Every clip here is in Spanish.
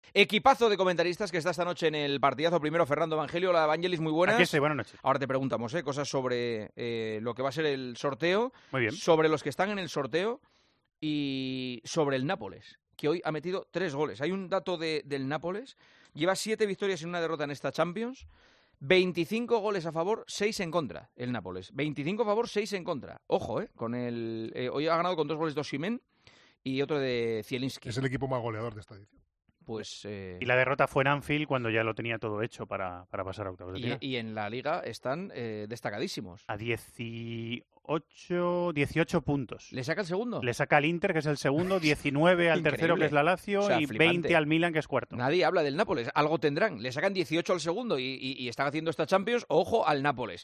Equipazo de comentaristas que está esta noche en el partidazo. Primero, Fernando Evangelio. Hola, Evangelis, muy buenas. Aquí estoy, buenas noches. Ahora te preguntamos cosas sobre lo que va a ser el sorteo, Muy bien. sobre los que están en el sorteo y sobre el Nápoles, que hoy ha metido 3 goles. Hay un dato del Nápoles. Lleva 7 victorias y una derrota en esta Champions. 25 goles a favor, 6 en contra, el Nápoles. 25 a favor, 6 en contra. Ojo, con hoy ha ganado con 2 goles de Osimhen y otro de Zielinski. Es el equipo más goleador de esta edición. Pues, y la derrota fue en Anfield cuando ya lo tenía todo hecho para pasar a octavos de final. Y en la Liga están destacadísimos. A 18 puntos. ¿Le saca el segundo? Le saca al Inter, que es el segundo, 19 al tercero, que es la Lazio, O sea, y flipante. 20 al Milan, que es cuarto. Nadie habla del Nápoles. Algo tendrán. Le sacan 18 al segundo y están haciendo esta Champions. Ojo al Nápoles.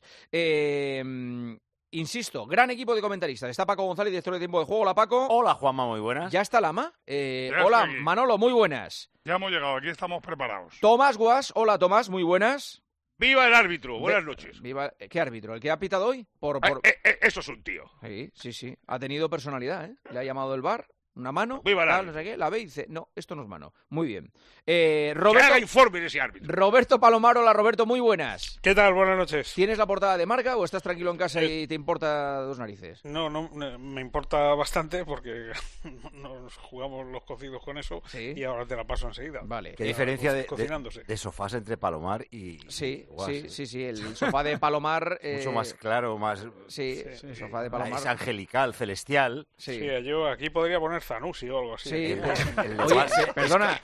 Insisto, gran equipo de comentaristas. Está Paco González, director de Tiempo de Juego. Hola, Paco. Hola, Juanma, muy buenas. ¿Ya está Lama? Ya Hola, estoy aquí. Manolo, muy buenas. Ya hemos llegado, aquí estamos preparados. Tomás Guas. Hola, Tomás, muy buenas. ¡Viva el árbitro! Buenas noches. Viva, ¿qué árbitro? ¿El que ha pitado hoy? Eso es un tío. Sí. Ha tenido personalidad, ¿eh? Le ha llamado el VAR, una mano, Viva el tal, árbitro. no sé qué, la ve y dice, no, esto no es mano. Muy bien. Que haga informe de ese árbitro. Roberto Palomar, hola Roberto, muy buenas. ¿Qué tal? Buenas noches. ¿Tienes la portada de Marca o estás tranquilo en casa y te importa 2 narices? No, me importa bastante porque nos jugamos los cocidos con eso y ahora te la paso enseguida. Vale. ¿Qué diferencia cocinándose. de sofás entre Palomar y Sí, Guas, sí, el sofá de Palomar... mucho más claro, más... Sí, el sofá de Palomar... Es angelical, celestial. Sí, yo aquí podría poner Zanussi o algo así. Sí, Oye, perdona.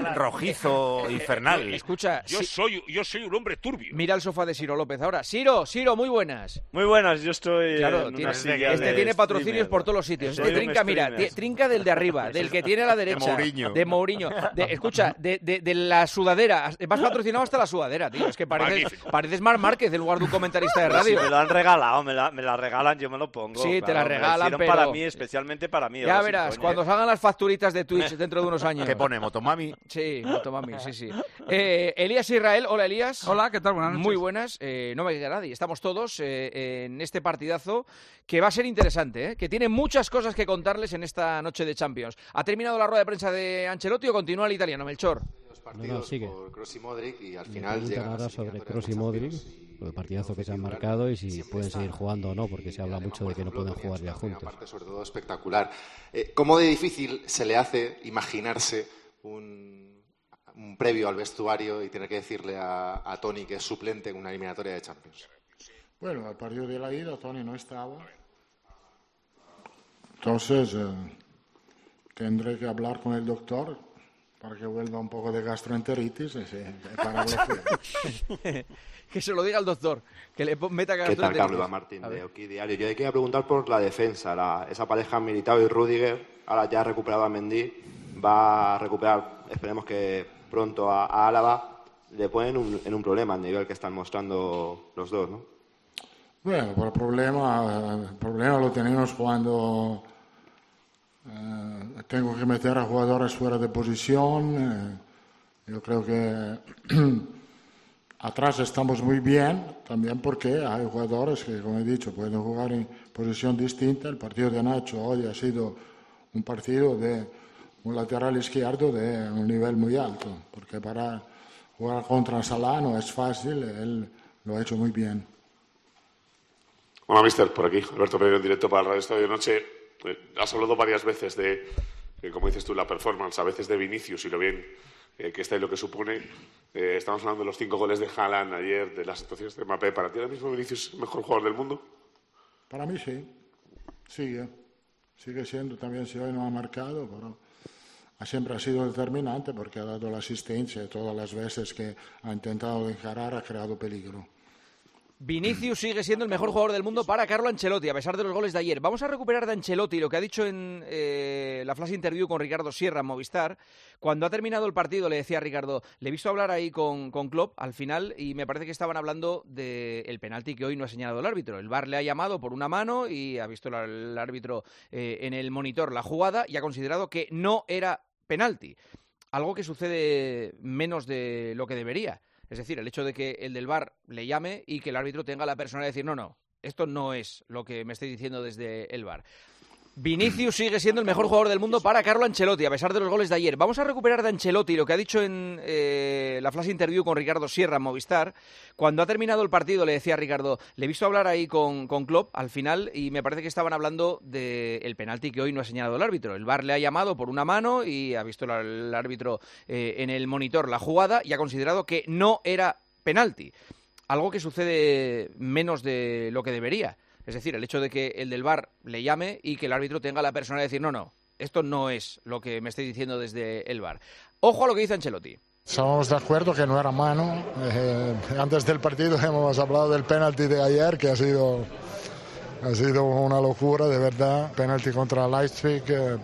Rojizo, infernal. Escucha, Yo soy un hombre turbio. mira el sofá de Ciro López ahora. Ciro, muy buenas. Muy buenas, yo estoy Claro, en una silla tiene de patrocinios streamer. por todos los sitios. Soy un Trinca, mira, streamer. trinca del de arriba, del que tiene a la derecha. De Mourinho. Escucha, de la sudadera. Vas patrocinado hasta la sudadera, tío. Es que pareces Marc Márquez en lugar de un comentarista de Pero si radio. me lo han regalado, me la regalan, yo me lo pongo. Sí, te la me regalan, hicieron pero... para mí, especialmente para mí. Ya ahora verás, sin coña. cuando salgan las facturitas de Twitch dentro de unos años. ¿Qué pone? ¿Motomami? Sí, Motomami, sí. Elías Israel, hola Elías. Hola, ¿qué tal? Buenas noches. Muy buenas, no me queda nadie. Estamos todos en este partidazo que va a ser interesante, que tiene muchas cosas que contarles en esta noche de Champions. ¿Ha terminado la rueda de prensa de Ancelotti o continúa el italiano, Melchor? Sigue. Por Kroos y Modric y al final preguntan llegan ahora las sobre eliminatorias Kroos y de Modric, Champions el partidazo que se han marcado y si pueden seguir jugando o no, porque se habla mucho de que no pueden jugar ya juntos. Parte sobre todo espectacular. ¿Cómo de difícil se le hace imaginarse un previo al vestuario y tener que decirle a Toni que es suplente en una eliminatoria de Champions? Bueno, al partido de la ida Toni no estaba. Entonces tendré que hablar con el doctor para que vuelva un poco de gastroenteritis y pararlo fuera. Que se lo diga al doctor, que le meta gastroenteritis. ¿Qué tal, Carlos Iván Martín, de Oki Diario? Yo quería preguntar por la defensa, esa pareja Militao y Rüdiger, ahora ya ha recuperado a Mendy, va a recuperar, esperemos que pronto a Álava, le ponen en un problema al nivel que están mostrando los dos, ¿no? Bueno, el problema lo tenemos cuando tengo que meter a jugadores fuera de posición. Yo creo que atrás estamos muy bien, también porque hay jugadores que, como he dicho, pueden jugar en posición distinta. El partido de Nacho hoy ha sido un partido de un lateral izquierdo de un nivel muy alto, porque para jugar contra Salah no es fácil, él lo ha hecho muy bien. Hola, mister, por aquí, Alberto Pereira en directo para el Radio Estadio de Noche. Has hablado varias veces de, como dices tú, la performance, a veces de Vinicius y lo bien que está y lo que supone. Estamos hablando de los 5 goles de Haaland ayer, de las situaciones de Mbappé. ¿Para ti ahora mismo Vinicius es el mejor jugador del mundo? Para mí sí, sigue siendo, también si hoy no ha marcado, pero siempre ha sido determinante porque ha dado la asistencia y todas las veces que ha intentado encarar ha creado peligro. Vinicius sigue siendo el mejor jugador del mundo para Carlo Ancelotti, a pesar de los goles de ayer. Vamos a recuperar de Ancelotti lo que ha dicho en la flash interview con Ricardo Sierra en Movistar. Cuando ha terminado el partido, le decía a Ricardo, le he visto hablar ahí con Klopp al final y me parece que estaban hablando del penalti que hoy no ha señalado el árbitro. El VAR le ha llamado por una mano y ha visto el árbitro en el monitor la jugada y ha considerado que no era penalti. Algo que sucede menos de lo que debería. Es decir, el hecho de que el del VAR le llame y que el árbitro tenga la personalidad de decir no, esto no es lo que me estáis diciendo desde el VAR. Vinicius sigue siendo el mejor jugador del mundo para Carlo Ancelotti, a pesar de los goles de ayer. Vamos a recuperar de Ancelotti lo que ha dicho en la flash interview con Ricardo Sierra en Movistar. Cuando ha terminado el partido le decía a Ricardo, le he visto hablar ahí con Klopp al final y me parece que estaban hablando del penalti que hoy no ha señalado el árbitro. El VAR le ha llamado por una mano y ha visto el árbitro en el monitor la jugada y ha considerado que no era penalti. Algo que sucede menos de lo que debería. Es decir, el hecho de que el del VAR le llame y que el árbitro tenga la personalidad de decir no, esto no es lo que me estoy diciendo desde el VAR. Ojo a lo que dice Ancelotti. Estamos de acuerdo que no era mano. Antes del partido hemos hablado del penalti de ayer, que ha sido una locura, de verdad. Penalti contra Leipzig.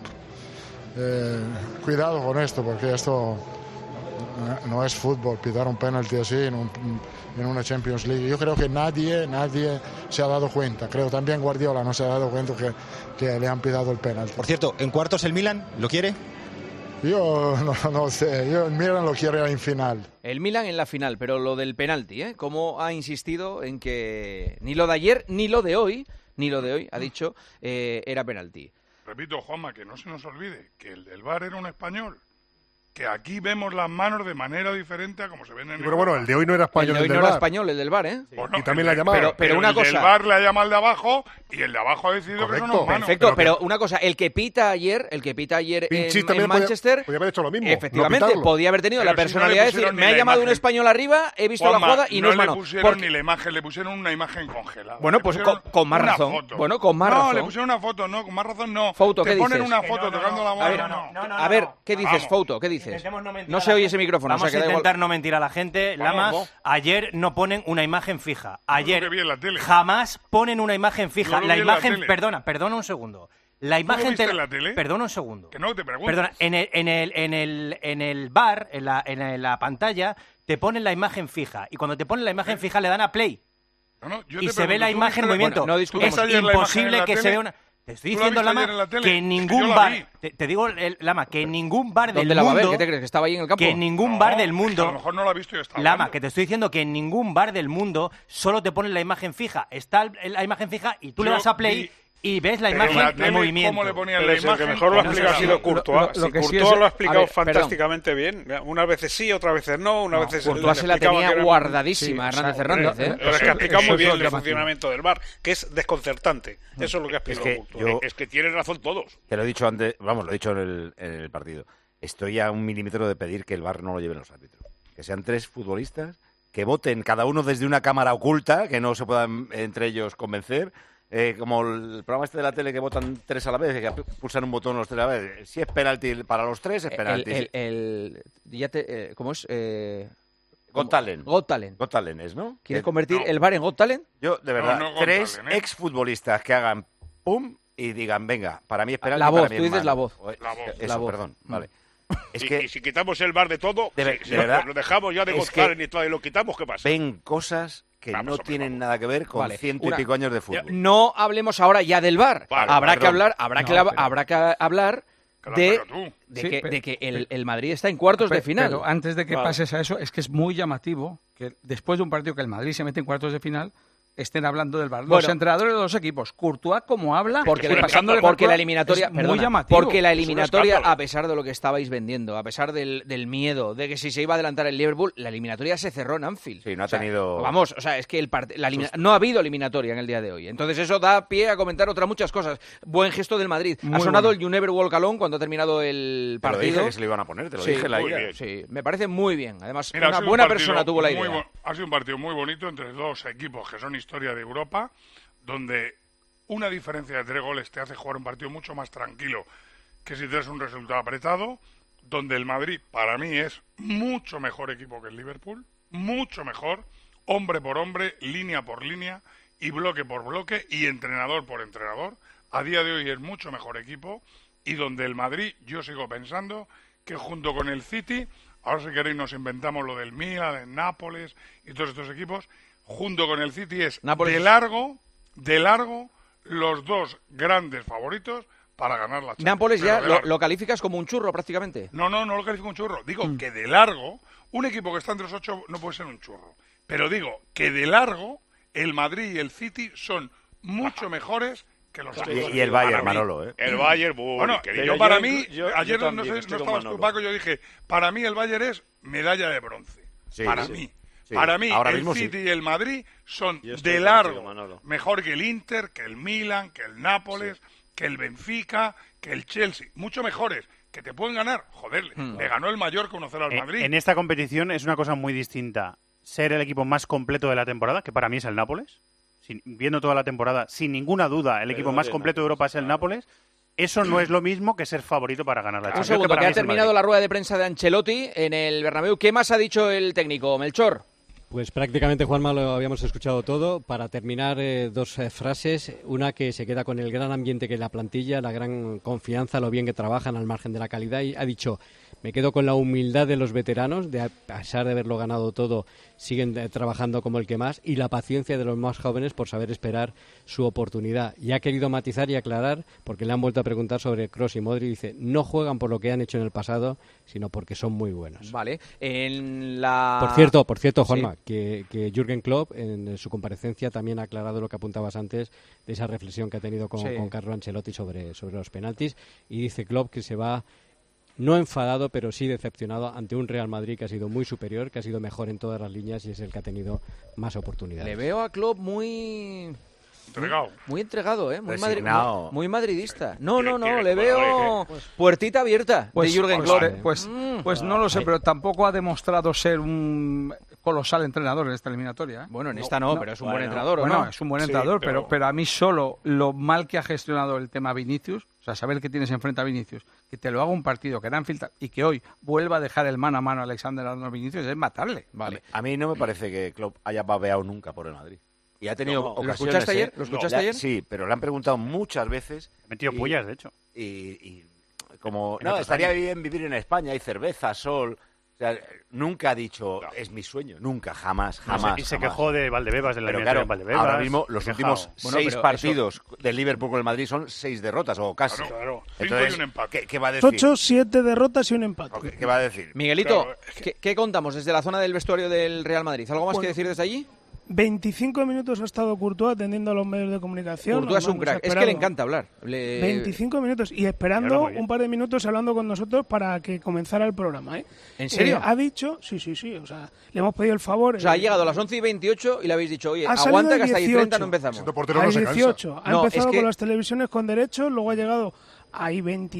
Cuidado con esto, porque esto no es fútbol, pitar un penalti así en una Champions League. Yo creo que nadie se ha dado cuenta. Creo también Guardiola no se ha dado cuenta que le han pitado el penalti. Por cierto, ¿en cuartos el Milan lo quiere? Yo no sé, el Milan lo quiere en final. El Milan en la final, pero lo del penalti, ¿cómo ha insistido en que ni lo de ayer ni lo de hoy, ha dicho, era penalti? Repito, Juanma, que no se nos olvide que el del VAR era un español. Que aquí vemos las manos de manera diferente a como se ven en el Pero bueno, el de hoy no era español. El de hoy no era español, el del VAR, ¿eh? Sí. Y también la ha llamado. Pero una cosa. El VAR le ha llamado al de abajo y el de abajo ha decidido que eso no es mano. Perfecto, pero una cosa, el que pita ayer en Manchester, podía haber hecho lo mismo. Efectivamente, podía haber tenido la personalidad de decir, me ha llamado un español arriba, he visto la jugada y no es mano. No le pusieron ni la imagen, le pusieron una imagen congelada. Bueno, pues con más razón. Bueno, con más razón. No, le pusieron una foto, no, con más razón no. Foto, ¿qué dices? Te ponen una foto tocando la mano. A ver, ¿qué dices, Foto? ¿Qué dices? No se oye ese micrófono. Vamos a intentar no mentir a la gente. Lamas, ayer no ponen una imagen fija. Ayer jamás ponen una imagen fija. La imagen, perdona un segundo. La imagen en la tele? Perdona un segundo. Que no te pregunto. Perdona, en el bar, en la pantalla, te ponen la imagen fija. Y cuando te ponen la imagen fija le dan a play. Y se ve la imagen en movimiento. Es imposible que se vea una... Te estoy diciendo, Lama, que en ningún bar... Te digo, Lama, que en ningún bar del mundo... ¿Qué te crees? ¿Que estaba ahí en el campo? Que en ningún bar del mundo... A lo mejor no lo ha visto y está Lama, que te estoy diciendo que en ningún bar del mundo solo te ponen la imagen fija. Está la imagen fija y tú le das a play... Y ves la imagen en movimiento. ¿Cómo le ponían la imagen? Que mejor lo ha explicado ha sido Courtois. Courtois lo ha explicado fantásticamente bien. Unas veces sí, otras veces no. Unas veces Courtois se la tenía guardadísima, Hernández Hernández. Pero es que ha explicado muy bien el funcionamiento del VAR, que es desconcertante. Eso es lo que ha explicado Courtois. Es que tienen razón todos. Te lo he dicho antes, lo he dicho en el partido. Estoy a un milímetro de pedir que el VAR no lo lleven los árbitros. Que sean 3 futbolistas, que voten cada uno desde una cámara oculta, que no se puedan entre ellos convencer. Como el programa de la tele que votan 3 a la vez, que pulsan un botón los 3 a la vez. Si es penalti para los 3, es penalti. ¿Cómo es? Got Talent. Got Talent. Got Talent es, ¿no? ¿Quieres convertir el VAR en Got Talent? Yo, de verdad, 3 exfutbolistas que hagan pum y digan, venga, para mí es penalti. La voz, para mí tú dices la voz. Eso, perdón, vale. Y si quitamos el VAR de todo, de verdad, lo dejamos ya de Got Talent y todo, y lo quitamos, ¿qué pasa? Ven cosas que no tienen nada que ver con 100 y pico años de fútbol. No hablemos ahora ya del VAR. Habrá que hablar de que el Madrid está en cuartos de final. Pero antes de que pases a eso, es que es muy llamativo que después de un partido que el Madrid se mete en cuartos de final, estén hablando del VAR. Los entrenadores de los equipos. Courtois, ¿cómo habla? Porque la eliminatoria, muy llamativo. Porque la eliminatoria, a pesar de lo que estabais vendiendo, a pesar del miedo de que si se iba a adelantar el Liverpool, la eliminatoria se cerró en Anfield. Sí, no ha tenido... Vamos, o sea, es que no ha habido eliminatoria en el día de hoy. Entonces eso da pie a comentar muchas cosas. Buen gesto del Madrid. Ha sonado el You Never Walk Alone cuando ha terminado el partido. Te lo dije que se lo iban a poner, te lo dije la ida. Sí, me parece muy bien. Además, una buena persona tuvo la idea. Ha sido un partido muy bonito entre 2 equipos que son historia de Europa, donde una diferencia de 3 goles te hace jugar un partido mucho más tranquilo que si tienes un resultado apretado, donde el Madrid, para mí, es mucho mejor equipo que el Liverpool, mucho mejor, hombre por hombre, línea por línea, y bloque por bloque, y entrenador por entrenador. A día de hoy es mucho mejor equipo, y donde el Madrid, yo sigo pensando que junto con el City, ahora si queréis nos inventamos lo del Milan, el Nápoles y todos estos equipos, junto con el City es de largo los 2 grandes favoritos para ganar la Champions. Nápoles ya lo calificas como un churro prácticamente. No lo califico como un churro. Digo que de largo, un equipo que está entre los 8 no puede ser un churro. Pero digo que de largo, el Madrid y el City son mucho mejores que los y el Bayern, Manolo, ¿eh? El Bayern, bueno, yo para mí, ayer no estabas tú, Paco, yo dije, para mí el Bayern es medalla de bronce. Sí, para mí. Sí. Para mí, ahora el City y el Madrid son de largo mejor que el Inter, que el Milan, que el Nápoles, que el Benfica, que el Chelsea. Mucho mejores. Que te pueden ganar. Joder, le ganó el Mallorca 1-0 al Madrid. En esta competición es una cosa muy distinta ser el equipo más completo de la temporada, que para mí es el Nápoles. Viendo toda la temporada, sin ninguna duda, el equipo más completo de Europa es el Nápoles. Eso no es lo mismo que ser favorito para ganar la Champions. Un segundo, que ha terminado la rueda de prensa de Ancelotti en el Bernabéu. ¿Qué más ha dicho el técnico, Melchor? Pues prácticamente, Juanma, lo habíamos escuchado todo. Para terminar, dos frases. Una que se queda con el gran ambiente que es la plantilla, la gran confianza, lo bien que trabajan al margen de la calidad. Y ha dicho, me quedo con la humildad de los veteranos, de a pesar de haberlo ganado todo, siguen trabajando como el que más, y la paciencia de los más jóvenes por saber esperar su oportunidad. Y ha querido matizar y aclarar, porque le han vuelto a preguntar sobre Kroos y Modric, dice, no juegan por lo que han hecho en el pasado, sino porque son muy buenos. Vale. Por cierto, Juanma, sí, que Jürgen Klopp en su comparecencia también ha aclarado lo que apuntabas antes de esa reflexión que ha tenido con Carlo Ancelotti sobre los penaltis, y dice Klopp que se va no enfadado, pero sí decepcionado ante un Real Madrid que ha sido muy superior, que ha sido mejor en todas las líneas y es el que ha tenido más oportunidades. Le veo a Klopp muy entregado. Muy entregado, ¿eh? Muy madridista. No, le veo puertita abierta de Jürgen Klopp. Pues no lo sé, pero tampoco ha demostrado ser un colosal entrenador en esta eliminatoria, ¿eh? Bueno, en esta no, pero es un buen entrenador, ¿o no? Bueno, es un buen entrenador, pero a mí solo lo mal que ha gestionado el tema Vinicius, o sea, saber que tienes enfrente a Vinicius, que te lo haga un partido, que era en filtrar, y que hoy vuelva a dejar el mano a mano a Alexander Arnold Vinicius, es matarle. Vale. A mí no me parece que Klopp haya babeado nunca por el Madrid. Y ha tenido ocasiones. ¿Lo escuchaste ayer? Sí, pero le han preguntado muchas veces. Ha metido pullas, de hecho. Y como, no, estaría bien vivir en España, hay cerveza, sol. O sea, nunca ha dicho, es mi sueño, nunca, jamás. Y se quejó de Valdebebas, de la eliminación de Valdebebas. Ahora mismo, los últimos 6 partidos del Liverpool con el Madrid son 6 derrotas, o casi. Claro. Entonces, y un empate. ¿qué va a decir? 8, 7 derrotas y un empate. ¿Qué va a decir? Miguelito, ¿qué contamos desde la zona del vestuario del Real Madrid? ¿Algo más que decir desde allí? 25 minutos ha estado Courtois atendiendo a los medios de comunicación. Courtois es un crack, es que le encanta hablar. 25 minutos y esperando un par de minutos hablando con nosotros para que comenzara el programa, ¿eh? ¿En serio? Ha dicho, sí, o sea, le hemos pedido el favor. O sea, ha llegado a las 11:28 y le habéis dicho, oye, aguanta que hasta ahí 30 no empezamos. A 18, ha empezado con las televisiones con derechos, luego ha llegado ahí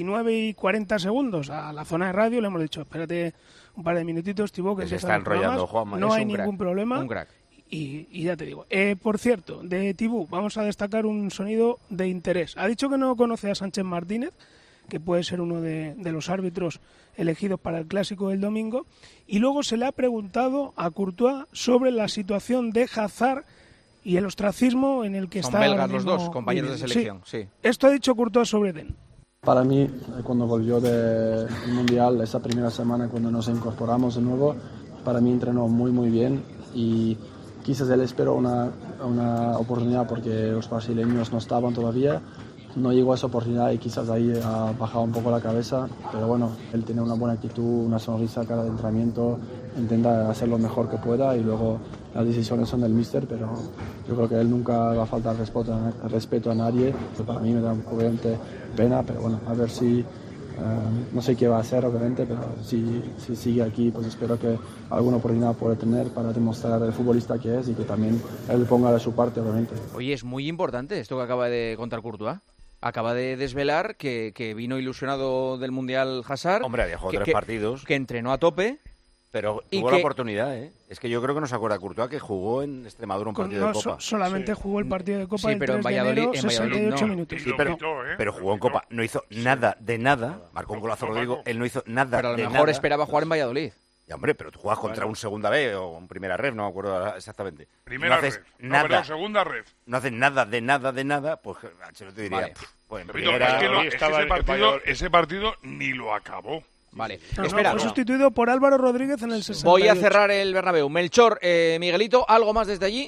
29:40 segundos a la zona de radio, le hemos dicho, espérate un par de minutitos, Thibaut, que se está enrollando, Juanma. No hay ningún problema. Un crack. Y ya te digo. Por cierto, de Thibaut vamos a destacar un sonido de interés. Ha dicho que no conoce a Sánchez Martínez, que puede ser uno de los árbitros elegidos para el Clásico del domingo. Y luego se le ha preguntado a Courtois sobre la situación de Hazard y el ostracismo en el que Son está. Son belgas los dos, compañeros de selección. Sí. Esto ha dicho Courtois sobre Den. Para mí, cuando volvió del Mundial, esa primera semana cuando nos incorporamos de nuevo, para mí entrenó muy bien y quizás él esperó una oportunidad porque los brasileños no estaban todavía, no llegó a esa oportunidad y quizás ahí ha bajado un poco la cabeza, pero bueno, él tiene una buena actitud, una sonrisa cada entrenamiento, intenta hacer lo mejor que pueda y luego las decisiones son del míster, pero yo creo que él nunca va a faltar respeto a nadie, que para mí me da obviamente pena, pero bueno, a ver si no sé qué va a hacer obviamente, pero si sigue aquí pues espero que alguna oportunidad pueda tener para demostrar el futbolista que es y que también él ponga de su parte obviamente. Oye, es muy importante esto que acaba de contar Courtois. Acaba de desvelar que vino ilusionado del Mundial Hazard. Hombre, había jugado 3 partidos. Que entrenó a tope. Pero tuvo la oportunidad, ¿eh? Es que yo creo que no se acuerda Courtois que jugó en Extremadura un partido de Copa. Solamente jugó el partido de Copa el 3 de enero, 68 minutos. Sí, pero jugó en Copa. No hizo nada de nada. Marcó un golazo Rodrigo. Él no hizo nada de nada. Pero a lo mejor esperaba jugar en Valladolid. Ya, hombre, pero tú juegas contra un segunda B o un primera red, no me acuerdo exactamente. Primera red. No, segunda red. No haces nada de nada, pues Ancelotti diría, vale. Pues en primera... Es que ese partido ni lo acabó. Vale, espera. Fue sustituido por Álvaro Rodríguez en el 68. Voy a cerrar el Bernabéu. Melchor, Miguelito, ¿algo más desde allí?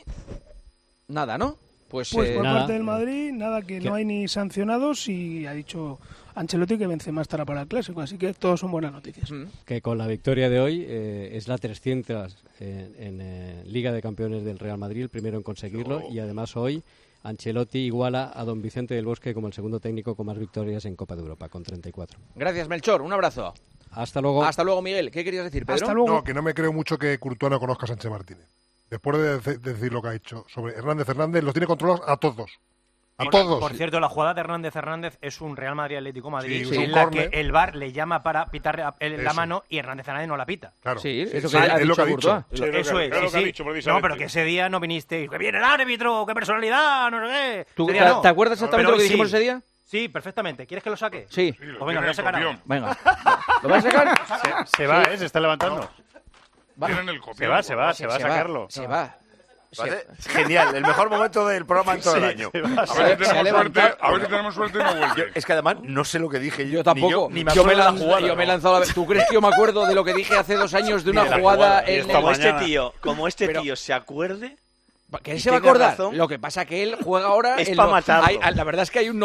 Nada, ¿no? Pues por parte del Madrid, nada, que no hay ni sancionados y ha dicho Ancelotti que Benzema estará para el Clásico, así que todos son buenas noticias. Que con la victoria de hoy es la 300 en Liga de Campeones del Real Madrid, el primero en conseguirlo, y además hoy Ancelotti iguala a don Vicente del Bosque como el segundo técnico con más victorias en Copa de Europa, con 34. Gracias, Melchor. Un abrazo. Hasta luego. Hasta luego, Miguel. ¿Qué querías decir, Pedro? Hasta luego. No, que no me creo mucho que Courtois no conozca a Sánchez Martínez. Después de decir lo que ha hecho sobre Hernández, los tiene controlados a todos. Todos. Por cierto, la jugada de Hernández es un Real Madrid-Atlético Madrid, sí, en la que el VAR le llama para pitar la mano y Hernández no la pita. Claro. Sí, es lo que ha dicho. Eso es. No, pero que ese día no viniste. ¡Que viene el árbitro! ¡Qué personalidad! No sé qué. ¿Tú te acuerdas exactamente lo que dijimos ese día? Sí, perfectamente. ¿Quieres que lo saque? Sí. Pues venga, lo voy a sacar ahora. Venga. ¿Lo vas a sacar? Se va, se está levantando. Tienen el copión. Se va a sacarlo. Se va. Genial, el mejor momento del programa en todo el año. A ver si tenemos suerte y no vuelve. Es que además no sé lo que dije yo. Tampoco. Ni yo me he lanzado ¿Tú crees que yo me acuerdo de lo que dije hace 2 años de una jugada en Como este tío se acuerde... ¿Qué se va a acordar? Razón. Lo que pasa que él juega ahora... Es para matarlo. La verdad es que hay un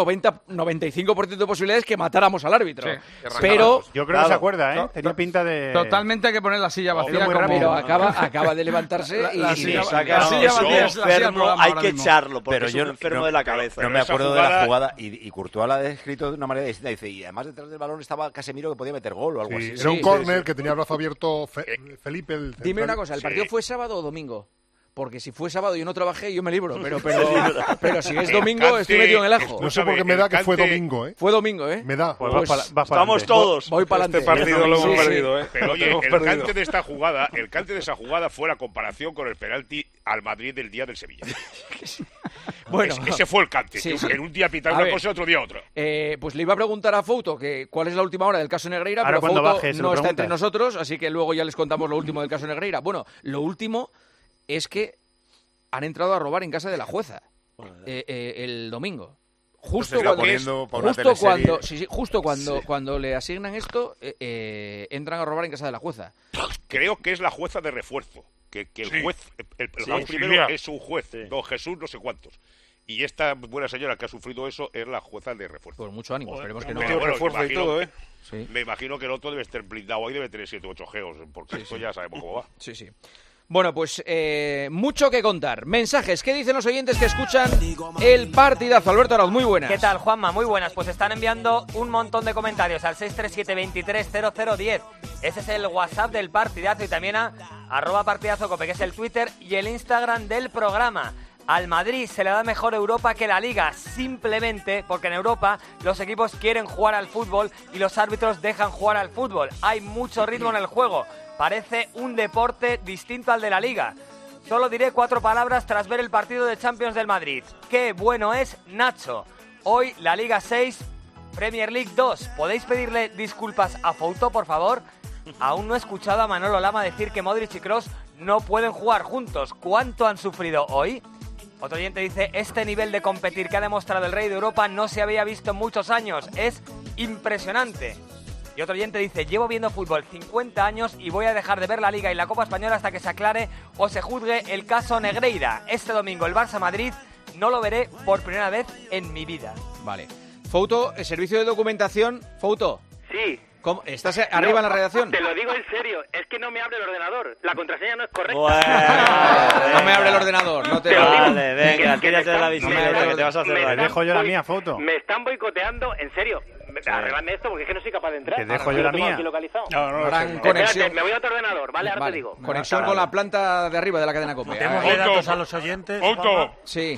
95% de posibilidades que matáramos al árbitro. Sí, pero... Yo creo que se acuerda, ¿eh? Tenía pinta de... Totalmente hay que poner la silla vacía. Pero acaba de levantarse la y... silla vacía hay que echarlo, porque es un enfermo de la cabeza. No me acuerdo de la jugada y Courtois la ha descrito de una manera distinta. Dice, y además detrás del balón estaba Casemiro que podía meter gol o algo así. Era un córner que tenía el brazo abierto Felipe. Dime una cosa, ¿el partido fue sábado o domingo? Porque si fue sábado y yo no trabajé, yo me libro. Pero si es domingo, estoy metido en el ajo. No sé por qué me da que fue domingo, ¿eh? Fue domingo, ¿eh? Me da. Pues estamos todos. Voy para adelante. Este partido lo hemos perdido, ¿eh? Pero oye, el cante de esa jugada fue la comparación con el penalti al Madrid del día del Sevilla. Bueno, ese fue el cante. En un día pitar una cosa y otro día otra. Pues le iba a preguntar a Fouto que cuál es la última hora del caso Negreira, pero Fouto no está entre nosotros, así que luego ya les contamos lo último del caso Negreira. Bueno, lo último es que han entrado a robar en casa de la jueza el domingo. Justo cuando le asignan esto, entran a robar en casa de la jueza. Creo que es la jueza de refuerzo. Que el juez, el primero es un juez, don Jesús no sé cuántos. Y esta buena señora que ha sufrido eso es la jueza de refuerzo. Pues mucho ánimo, esperemos que no. Refuerzo y todo, ¿eh? Sí. Me imagino que el otro debe estar blindado ahí, debe tener 7 u 8 geos, porque esto ya sabemos cómo va. Sí. Bueno, pues mucho que contar. Mensajes, ¿qué dicen los oyentes que escuchan el partidazo? Alberto Arauz, muy buenas. ¿Qué tal, Juanma? Muy buenas. Pues están enviando un montón de comentarios al 637-230010. Ese es el WhatsApp del partidazo y también a @partidazocope, que es el Twitter y el Instagram del programa. Al Madrid se le da mejor Europa que la Liga, simplemente porque en Europa los equipos quieren jugar al fútbol y los árbitros dejan jugar al fútbol. Hay mucho ritmo en el juego. Parece un deporte distinto al de la Liga. Solo diré 4 palabras tras ver el partido de Champions del Madrid. ¡Qué bueno es Nacho! Hoy la Liga 6, Premier League 2. ¿Podéis pedirle disculpas a Fouto, por favor? Aún no he escuchado a Manolo Lama decir que Modric y Kroos no pueden jugar juntos. ¿Cuánto han sufrido hoy? Otro oyente dice, este nivel de competir que ha demostrado el Rey de Europa no se había visto en muchos años. Es impresionante. Y otro oyente dice, llevo viendo fútbol 50 años y voy a dejar de ver la Liga y la Copa Española hasta que se aclare o se juzgue el caso Negreira. Este domingo el Barça-Madrid no lo veré por primera vez en mi vida. Vale. Fouto, el servicio de documentación. Fouto. Sí. ¿Cómo? ¿Estás arriba en la redacción? Te lo digo en serio, es que no me abre el ordenador. La contraseña no es correcta. Bueno, no me abre el ordenador. No te vale, venga, tírate de la bicicleta que te vas a hacer daño. Dejo yo la mía, Fouto. Me están boicoteando, en serio. Arregladme esto porque es que no soy capaz de entrar. Te dejo yo la mía. No, conexión. Me voy a otro ordenador, ¿vale? Ahora te digo. Conexión con la planta de arriba de la cadena COPE. Démosle datos a los oyentes. Fouto. Sí.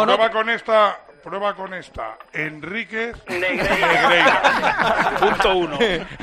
Prueba con esta. Enríquez Negreira. Punto 1.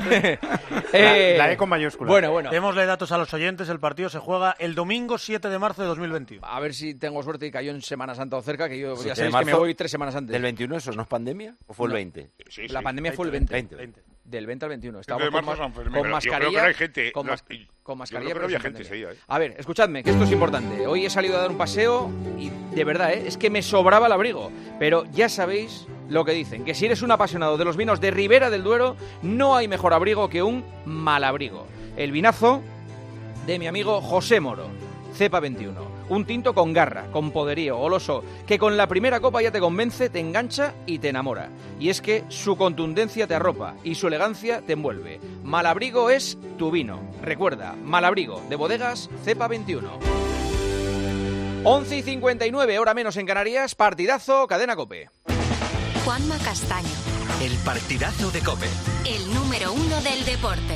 La E con mayúscula. Bueno. Démosle datos a los oyentes. El partido se juega el domingo 7 de marzo de 2021. A ver si tengo suerte y cayó en Semana Santa o cerca, que yo ya sabéis que me voy 3 semanas antes. ¿Del 21 eso no es pandemia? ¿O fue el 20? Sí. La pandemia fue el 20. Del 20 al 21. Estábamos con mascarilla. Con mascarilla, pero había gente ese día, A ver, escuchadme, que esto es importante. Hoy he salido a dar un paseo y de verdad, es que me sobraba el abrigo. Pero ya sabéis lo que dicen, que si eres un apasionado de los vinos de Ribera del Duero, no hay mejor abrigo que un Malabrigo. El vinazo de mi amigo José Moro, Cepa 21. Un tinto con garra, con poderío, goloso, que con la primera copa ya te convence, te engancha y te enamora. Y es que su contundencia te arropa y su elegancia te envuelve. Malabrigo es tu vino. Recuerda, Malabrigo, de Bodegas Cepa 21. 11:59, hora menos en Canarias, partidazo, Cadena COPE. Juanma Castaño. El partidazo de COPE. El número 1 del deporte.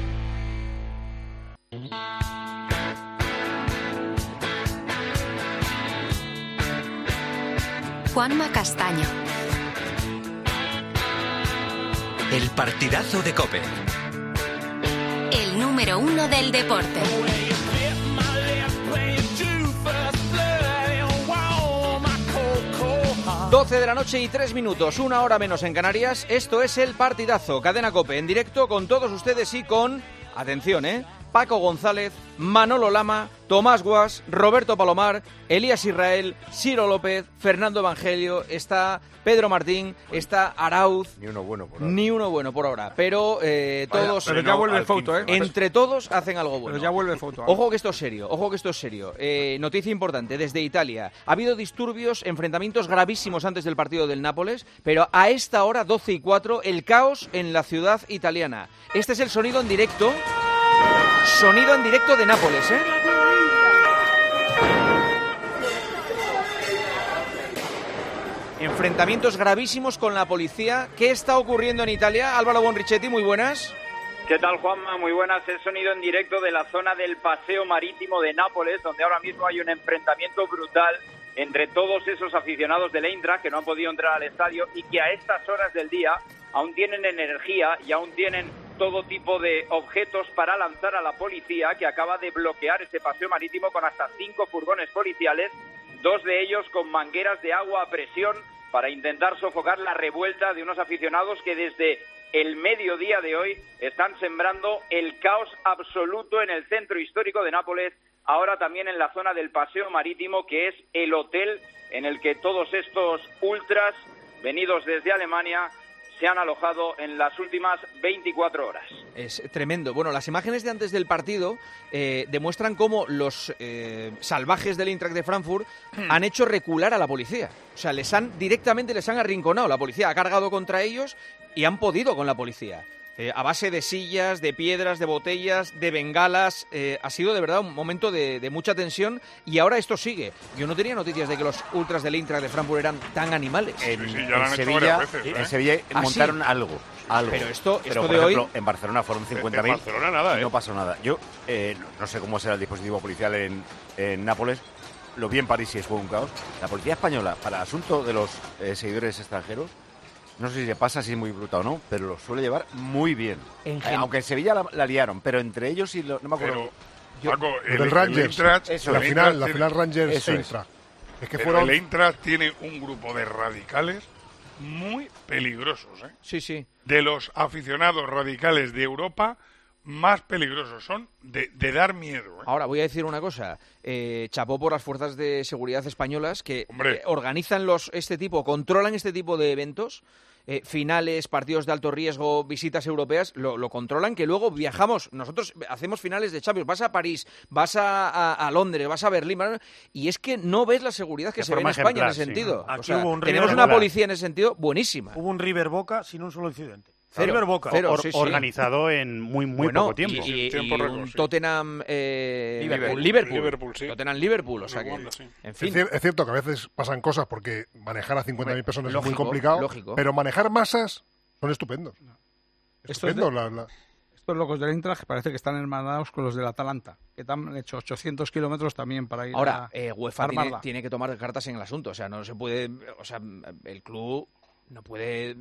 Juanma Castaño. El partidazo de COPE. El número 1 del deporte. 12 de la noche y 3 minutos, 1 hora menos en Canarias. Esto es el partidazo, Cadena COPE, en directo con todos ustedes y con, atención, Paco González, Manolo Lama, Tomás Guas, Roberto Palomar, Elías Israel, Ciro López, Fernando Evangelio, está Pedro Martín, está Arauz. Ni uno bueno por ahora. Ni uno bueno por ahora, pero todos... Pero ya vuelve foto, Entre todos hacen algo bueno. Pero ya vuelve foto. Ojo que esto es serio, noticia importante, desde Italia. Ha habido disturbios, enfrentamientos gravísimos antes del partido del Nápoles, pero a esta hora, 12:04, el caos en la ciudad italiana. Este es el sonido en directo. Sonido en directo de Nápoles, Enfrentamientos gravísimos con la policía. ¿Qué está ocurriendo en Italia? Álvaro Bonrichetti, muy buenas. ¿Qué tal, Juanma? Muy buenas. El sonido en directo de la zona del Paseo Marítimo de Nápoles, donde ahora mismo hay un enfrentamiento brutal entre todos esos aficionados del Eintracht que no han podido entrar al estadio y que a estas horas del día aún tienen energía y aún tienen todo tipo de objetos para lanzar a la policía, que acaba de bloquear ese paseo marítimo con hasta 5 furgones policiales, 2 de ellos con mangueras de agua a presión para intentar sofocar la revuelta de unos aficionados que desde el mediodía de hoy están sembrando el caos absoluto en el centro histórico de Nápoles, ahora también en la zona del paseo marítimo, que es el hotel en el que todos estos ultras venidos desde Alemania se han alojado en las últimas 24 horas. Es tremendo. Bueno, las imágenes de antes del partido demuestran cómo los salvajes del Eintracht de Frankfurt han hecho recular a la policía. O sea, directamente les han arrinconado. La policía ha cargado contra ellos y han podido con la policía. A base de sillas, de piedras, de botellas, de bengalas. Ha sido de verdad un momento de mucha tensión y ahora esto sigue. Yo no tenía noticias de que los ultras del Eintracht de Frankfurt eran tan animales. En Sevilla montaron algo. Pero por de ejemplo, hoy... en Barcelona fueron 50.000. En Barcelona nada, No pasó nada. Yo no sé cómo será el dispositivo policial en Nápoles. Lo vi en París y fue un caos. La policía española, para el asunto de los seguidores extranjeros, no sé si se pasa, si es muy bruta o no, pero lo suele llevar muy bien. Aunque en Sevilla la liaron, pero entre ellos no me acuerdo. Paco, el Rangers, la final Rangers-Eintracht. Es que el Eintracht tiene un grupo de radicales muy peligrosos. Sí. De los aficionados radicales de Europa, más peligrosos son de dar miedo. Ahora, voy a decir una cosa. Chapó por las fuerzas de seguridad españolas que organizan controlan este tipo de eventos. Finales, partidos de alto riesgo, visitas europeas, lo controlan, que luego viajamos, nosotros hacemos finales de Champions, vas a París, vas a Londres, vas a Berlín, y es que no ves la seguridad que se ve en España en ese sentido. Aquí tenemos una policía en ese sentido buenísima. Hubo un River Boca sin un solo incidente. Cero, organizado en muy poco tiempo. Y un Tottenham Liverpool. Sí. Tottenham Liverpool, o sea que, en fin. Es cierto que a veces pasan cosas porque manejar a 50.000 personas es muy complicado, pero manejar masas son estupendos. Estos locos del Eintracht parece que están hermanados con los del Atalanta, que han hecho 800 kilómetros también para ir a UEFA tiene que tomar cartas en el asunto, o sea, no se puede, el club no puede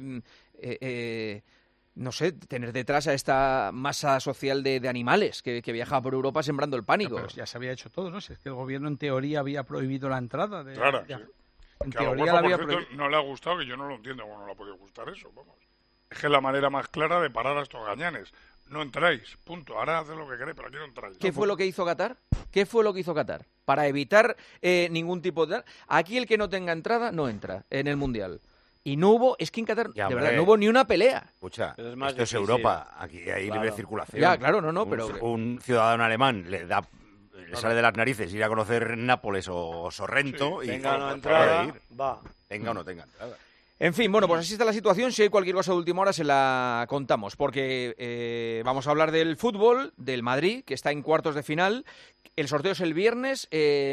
no sé, tener detrás a esta masa social de animales que viaja por Europa sembrando el pánico. Pero ya se había hecho todo, ¿no? Si es que el gobierno en teoría había prohibido la entrada. Claro, sí. En que teoría a la UEFA, había por cierto, no le ha gustado, que yo no lo entiendo cómo no le ha podido gustar eso, vamos. Es que es la manera más clara de parar a estos gañanes. No entráis, punto. Ahora haced lo que queréis, pero aquí no entráis. ¿Qué fue lo que hizo Qatar? ¿Qué fue lo que hizo Qatar? Para evitar ningún tipo de... Aquí el que no tenga entrada no entra en el Mundial. Y no hubo, es que en Qatar, de verdad, no hubo ni una pelea. Escucha, esto es Europa, aquí hay libre circulación. Ya, claro, pero... Un ciudadano alemán le sale de las narices ir a conocer Nápoles o Sorrento tenga o no entrada, tenga o no tenga entrada. En fin, bueno, pues así está la situación. Si hay cualquier cosa de última hora se la contamos, porque vamos a hablar del fútbol, del Madrid, que está en cuartos de final. El sorteo es el viernes.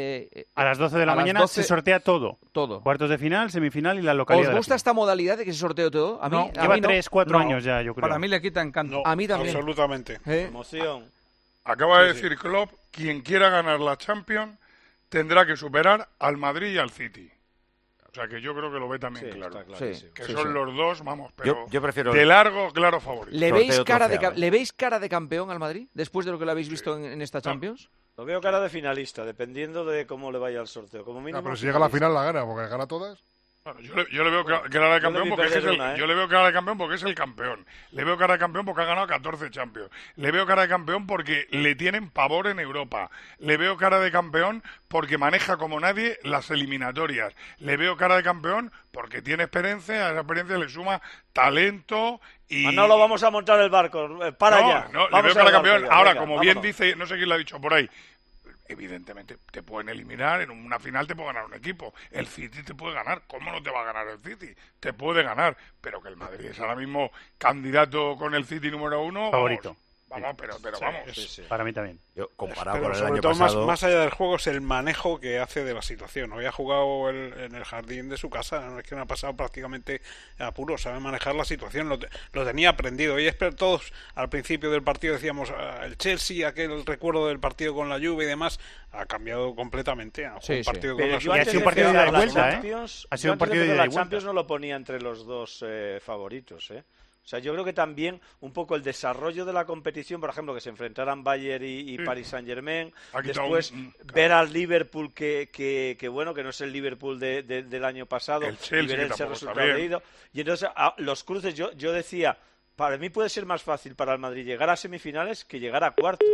A las 12 de la mañana se sortea todo. Todo. Cuartos de final, semifinal y la localidad. ¿Os gusta esta modalidad de que se sortee todo? A mí, no, lleva 3-4 años ya, yo creo. Para mí le quita encanto. No, a mí también. Absolutamente. Emoción. Acaba de decir Klopp, quien quiera ganar la Champions tendrá que superar al Madrid y al City. O sea que yo creo que lo ve también claro. Que son los dos, vamos, pero yo prefiero de largo, claro, favorito. ¿Le veis cara de campeón al Madrid después de lo que lo habéis visto en esta Champions? Lo veo cara de finalista, dependiendo de cómo le vaya al sorteo. Como mínimo, pero si llega a la final la gana, porque gana todas. Bueno, yo le veo cara de campeón porque yo le veo cara de campeón porque es el campeón. Le veo cara de campeón porque ha ganado 14 Champions. Le veo cara de campeón porque le tienen pavor en Europa. Le veo cara de campeón porque maneja como nadie las eliminatorias. Le veo cara de campeón porque tiene experiencia, a esa experiencia le suma talento y... No lo vamos a montar el barco, para allá. No, le veo cara de campeón. Ahora, como bien dice, no sé quién lo ha dicho por ahí, evidentemente te pueden eliminar, en una final te puede ganar un equipo, el City te puede ganar, ¿cómo no te va a ganar el City? Te puede ganar, pero que el Madrid es ahora mismo candidato con el City número 1, favorito. Vamos, pero vamos. Sí. Para mí también. Yo, comparado pero con el sobre año todo pasado... más allá del juego es el manejo que hace de la situación. Hoy ha jugado en el jardín de su casa, no es que no ha pasado prácticamente apuro, sabe manejar la situación, lo tenía aprendido. Y todos al principio del partido decíamos el Chelsea, aquel recuerdo del partido con la Juve y demás, ha cambiado completamente. Ha jugado un partido con la Juve. Ha sido un partido de vuelta, Ha sido un partido de la Champions, no lo ponía entre los dos favoritos, O sea, yo creo que también un poco el desarrollo de la competición, por ejemplo, que se enfrentaran Bayern y Paris Saint-Germain, después ver al Liverpool que bueno, que no es el Liverpool del año pasado, y ver ese resultado leído. Y entonces, los cruces, yo decía, para mí puede ser más fácil para el Madrid llegar a semifinales que llegar a cuartos.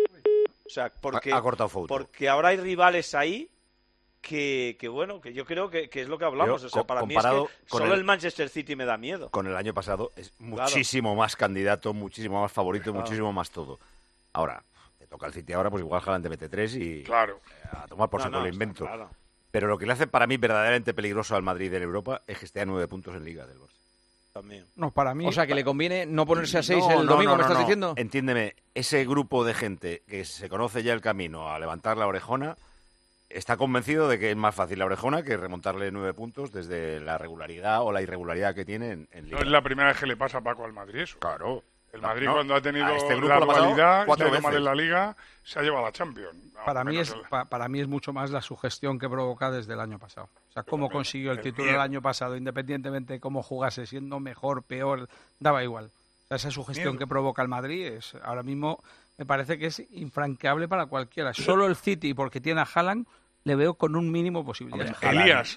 O sea, porque ahora hay rivales ahí que bueno, que yo creo que es lo que hablamos. O sea, para mí es que solo el Manchester City me da miedo. Con el año pasado es muchísimo más candidato, muchísimo más favorito, muchísimo más todo. Ahora, te toca el City ahora, pues igual Haaland te mete 3 y a tomar por saco el invento. Claro. Pero lo que le hace para mí verdaderamente peligroso al Madrid en Europa es que esté a 9 puntos en Liga del Barça. También. No, para mí... O sea, que le conviene no ponerse a 6 el domingo, ¿me estás diciendo? Entiéndeme, ese grupo de gente que se conoce ya el camino a levantar la orejona está convencido de que es más fácil la orejona que remontarle 9 puntos desde la regularidad o la irregularidad que tiene en Liga. No es la primera vez que le pasa a Paco al Madrid eso. Claro. El Madrid cuando ha tenido la dualidad y se mal en la Liga se ha llevado a la Champions. Para mí es mucho más la sugestión que provoca desde el año pasado. O sea, cómo consiguió el título el año pasado, independientemente de cómo jugase, siendo mejor, peor, daba igual. O sea, esa sugestión que provoca el Madrid es ahora mismo me parece que es infranqueable para cualquiera. Solo el City, porque tiene a Haaland, le veo con un mínimo posibilidad. Elías,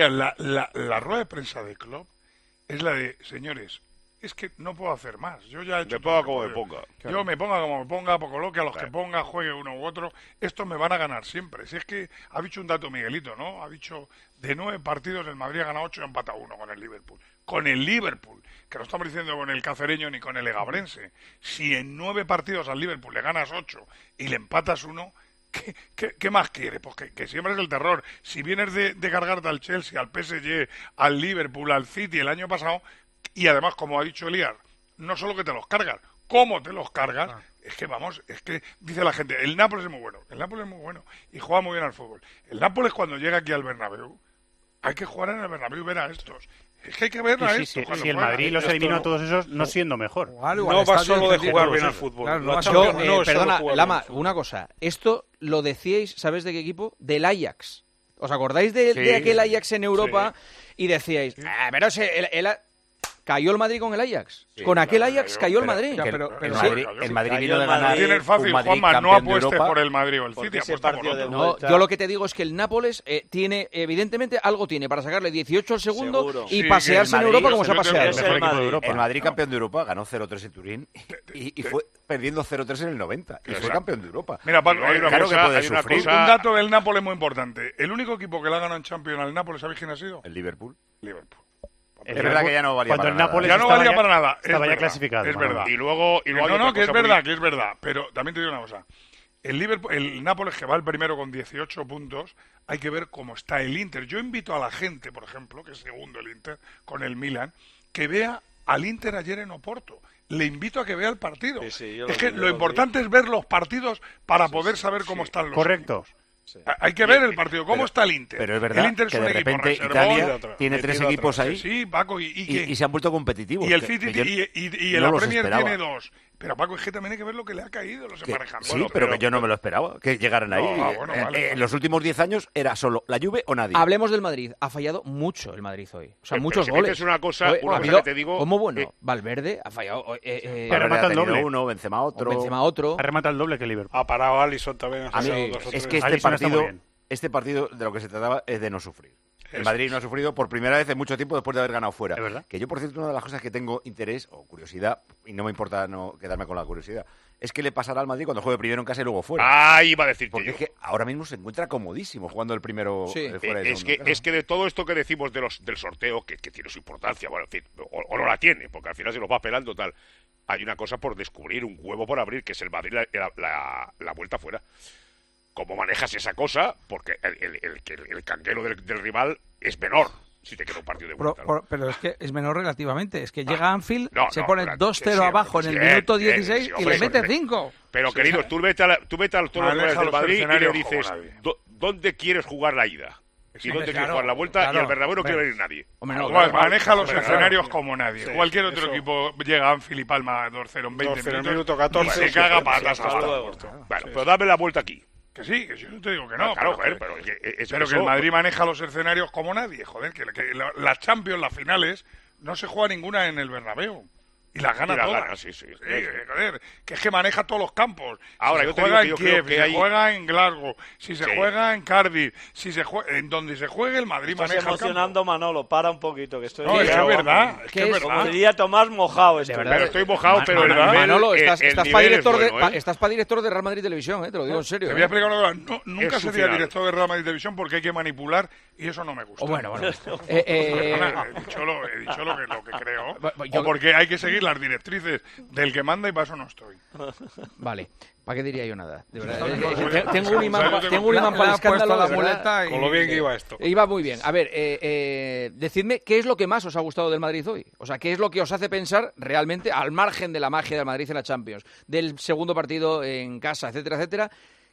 la rueda de prensa de Klopp es la de, señores, es que no puedo hacer más. Yo ya he hecho ponga como me ponga. Yo me ponga como me ponga, coloque a los que ponga, juegue uno u otro. Estos me van a ganar siempre. Si es que ha dicho un dato Miguelito, ¿no? Ha dicho, de 9 partidos el Madrid ha ganado 8 y ha empatado 1 con el Liverpool. Con el Liverpool, que no estamos diciendo con el cacereño ni con el egabrense. Si en 9 partidos al Liverpool le ganas 8 y le empatas 1... ¿Qué más quiere? Pues que siempre es el terror. Si vienes de cargarte al Chelsea, al PSG, al Liverpool, al City el año pasado, y además, como ha dicho Elías, no solo que te los cargas, cómo te los cargas, es que dice la gente, el Nápoles es muy bueno, y juega muy bien al fútbol. El Nápoles cuando llega aquí al Bernabéu, hay que jugar en el Bernabéu y ver a estos. Es que hay que ver a estos. Si el Madrid los eliminó a todos esos, no siendo mejor. No va solo de jugar bien al fútbol. Perdona, Lama, una cosa. Esto lo decíais, ¿sabes de qué equipo? Del Ajax. ¿Os acordáis de aquel Ajax en Europa? Y decíais, pero cayó el Madrid con el Ajax. Con aquel Ajax cayó el Madrid. El Madrid vino de ganar. Tienes fácil, Juanma, no apuestes por el Madrid o el City, apuesta por otro. No, yo lo que te digo es que el Nápoles tiene, evidentemente, algo tiene para sacarle 18 al segundo y pasearse en Europa como se ha paseado. El Madrid, campeón de Europa, ganó 0-3 en Turín y fue perdiendo 0-3 en el 90. Y fue campeón de Europa. Mira, Pablo, hay una cosa, un dato del Nápoles muy importante. El único equipo que le ha ganado en Champions al Nápoles, ¿sabéis quién ha sido? El Liverpool. Es verdad que ya no valía para nada. Ya no valía para nada. Estaba ya clasificado. Es verdad. Y luego no, que es verdad. Pero también te digo una cosa. el Nápoles, que va el primero con 18 puntos, hay que ver cómo está el Inter. Yo invito a la gente, por ejemplo, que es segundo el Inter, con el Milan, que vea al Inter ayer en Oporto. Le invito a que vea el partido. Sí, es que lo importante es ver los partidos para poder saber cómo están los correctos. Sí. Hay que ver el partido, cómo está el Inter. Pero es verdad el Inter es que de repente Italia tiene 3 equipos ahí sí, Paco, y se han vuelto competitivos. Y el City y el Premier tiene 2. Pero Paco, es que también hay que ver lo que le ha caído los emparejamientos. Sí, pero que yo no me lo esperaba, que llegaran ahí. Vale. En los últimos 10 años era solo la Juve o nadie. Hablemos del Madrid. Ha fallado mucho el Madrid hoy. O sea, muchos goles. Es una cosa que te digo... ¿Cómo bueno? Valverde ha fallado... ha rematado el doble. Uno, Benzema otro. Ha rematado el doble que Liverpool. Ha parado Alisson también. Es que este partido de lo que se trataba es de no sufrir. El Madrid no ha sufrido por primera vez en mucho tiempo después de haber ganado fuera. ¿Es verdad? Que yo, por cierto, una de las cosas que tengo interés o curiosidad, y no me importa no quedarme con la curiosidad, es qué le pasará al Madrid cuando juegue primero en casa y luego fuera. Ah, iba a decirte porque yo. Es que ahora mismo se encuentra comodísimo jugando el primero fuera de es que de todo esto que decimos del sorteo, que tiene su importancia, bueno, en fin, o no la tiene, porque al final se nos va esperando tal, hay una cosa por descubrir, un huevo por abrir, que es el Madrid la vuelta fuera. ¿Cómo manejas esa cosa? Porque el canguelo del rival es menor si te queda un partido de vuelta. Pero es que es menor relativamente. Es que llega Anfield, se pone 2-0 abajo en el minuto 16 y le mete 5. Pero, querido, tú vete a todos los del Madrid y le dices, ¿dónde quieres jugar la ida? ¿Y dónde quieres jugar la vuelta? Y al Bernabéu no quiere venir nadie. Maneja los escenarios como nadie. Sí, cualquier otro equipo llega a Anfield y palma 2-0 en 20 minutos 14, y se caga patas hasta luego. Bueno, pero dame la vuelta aquí. Que sí, que yo no te digo que no. Claro, pero que el Madrid maneja los escenarios como nadie. Joder, que las Champions, las finales, no se juega ninguna en el Bernabéu. Y las gana todas. Sí. Joder, que es que maneja todos los campos. Ahora, si se juega en Kiev, si se juega en Glasgow, si se juega en Cardiff, si se juega en donde se juegue, el Madrid maneja el campo. Estás emocionando, Manolo, para un poquito. Que estoy no, es verdad. Es que es verdad. Diría Tomás mojado. Pero estoy mojado, pero verdad. Manolo, estás para director de Real Madrid Televisión, te lo digo en serio. Te voy a explicar una cosa. Nunca sería director de Real Madrid Televisión porque hay que manipular y eso no me gusta. Bueno. He dicho lo que creo. O porque hay que seguir las directrices del que manda y para eso no estoy. Vale, ¿para qué diría yo nada? De verdad, tengo un imán para el escándalo. La muleta con lo bien que iba esto. Iba muy bien. A ver, decidme qué es lo que más os ha gustado del Madrid hoy. O sea, qué es lo que os hace pensar realmente, al margen de la magia del Madrid en la Champions, del segundo partido en casa, etcétera, etcétera.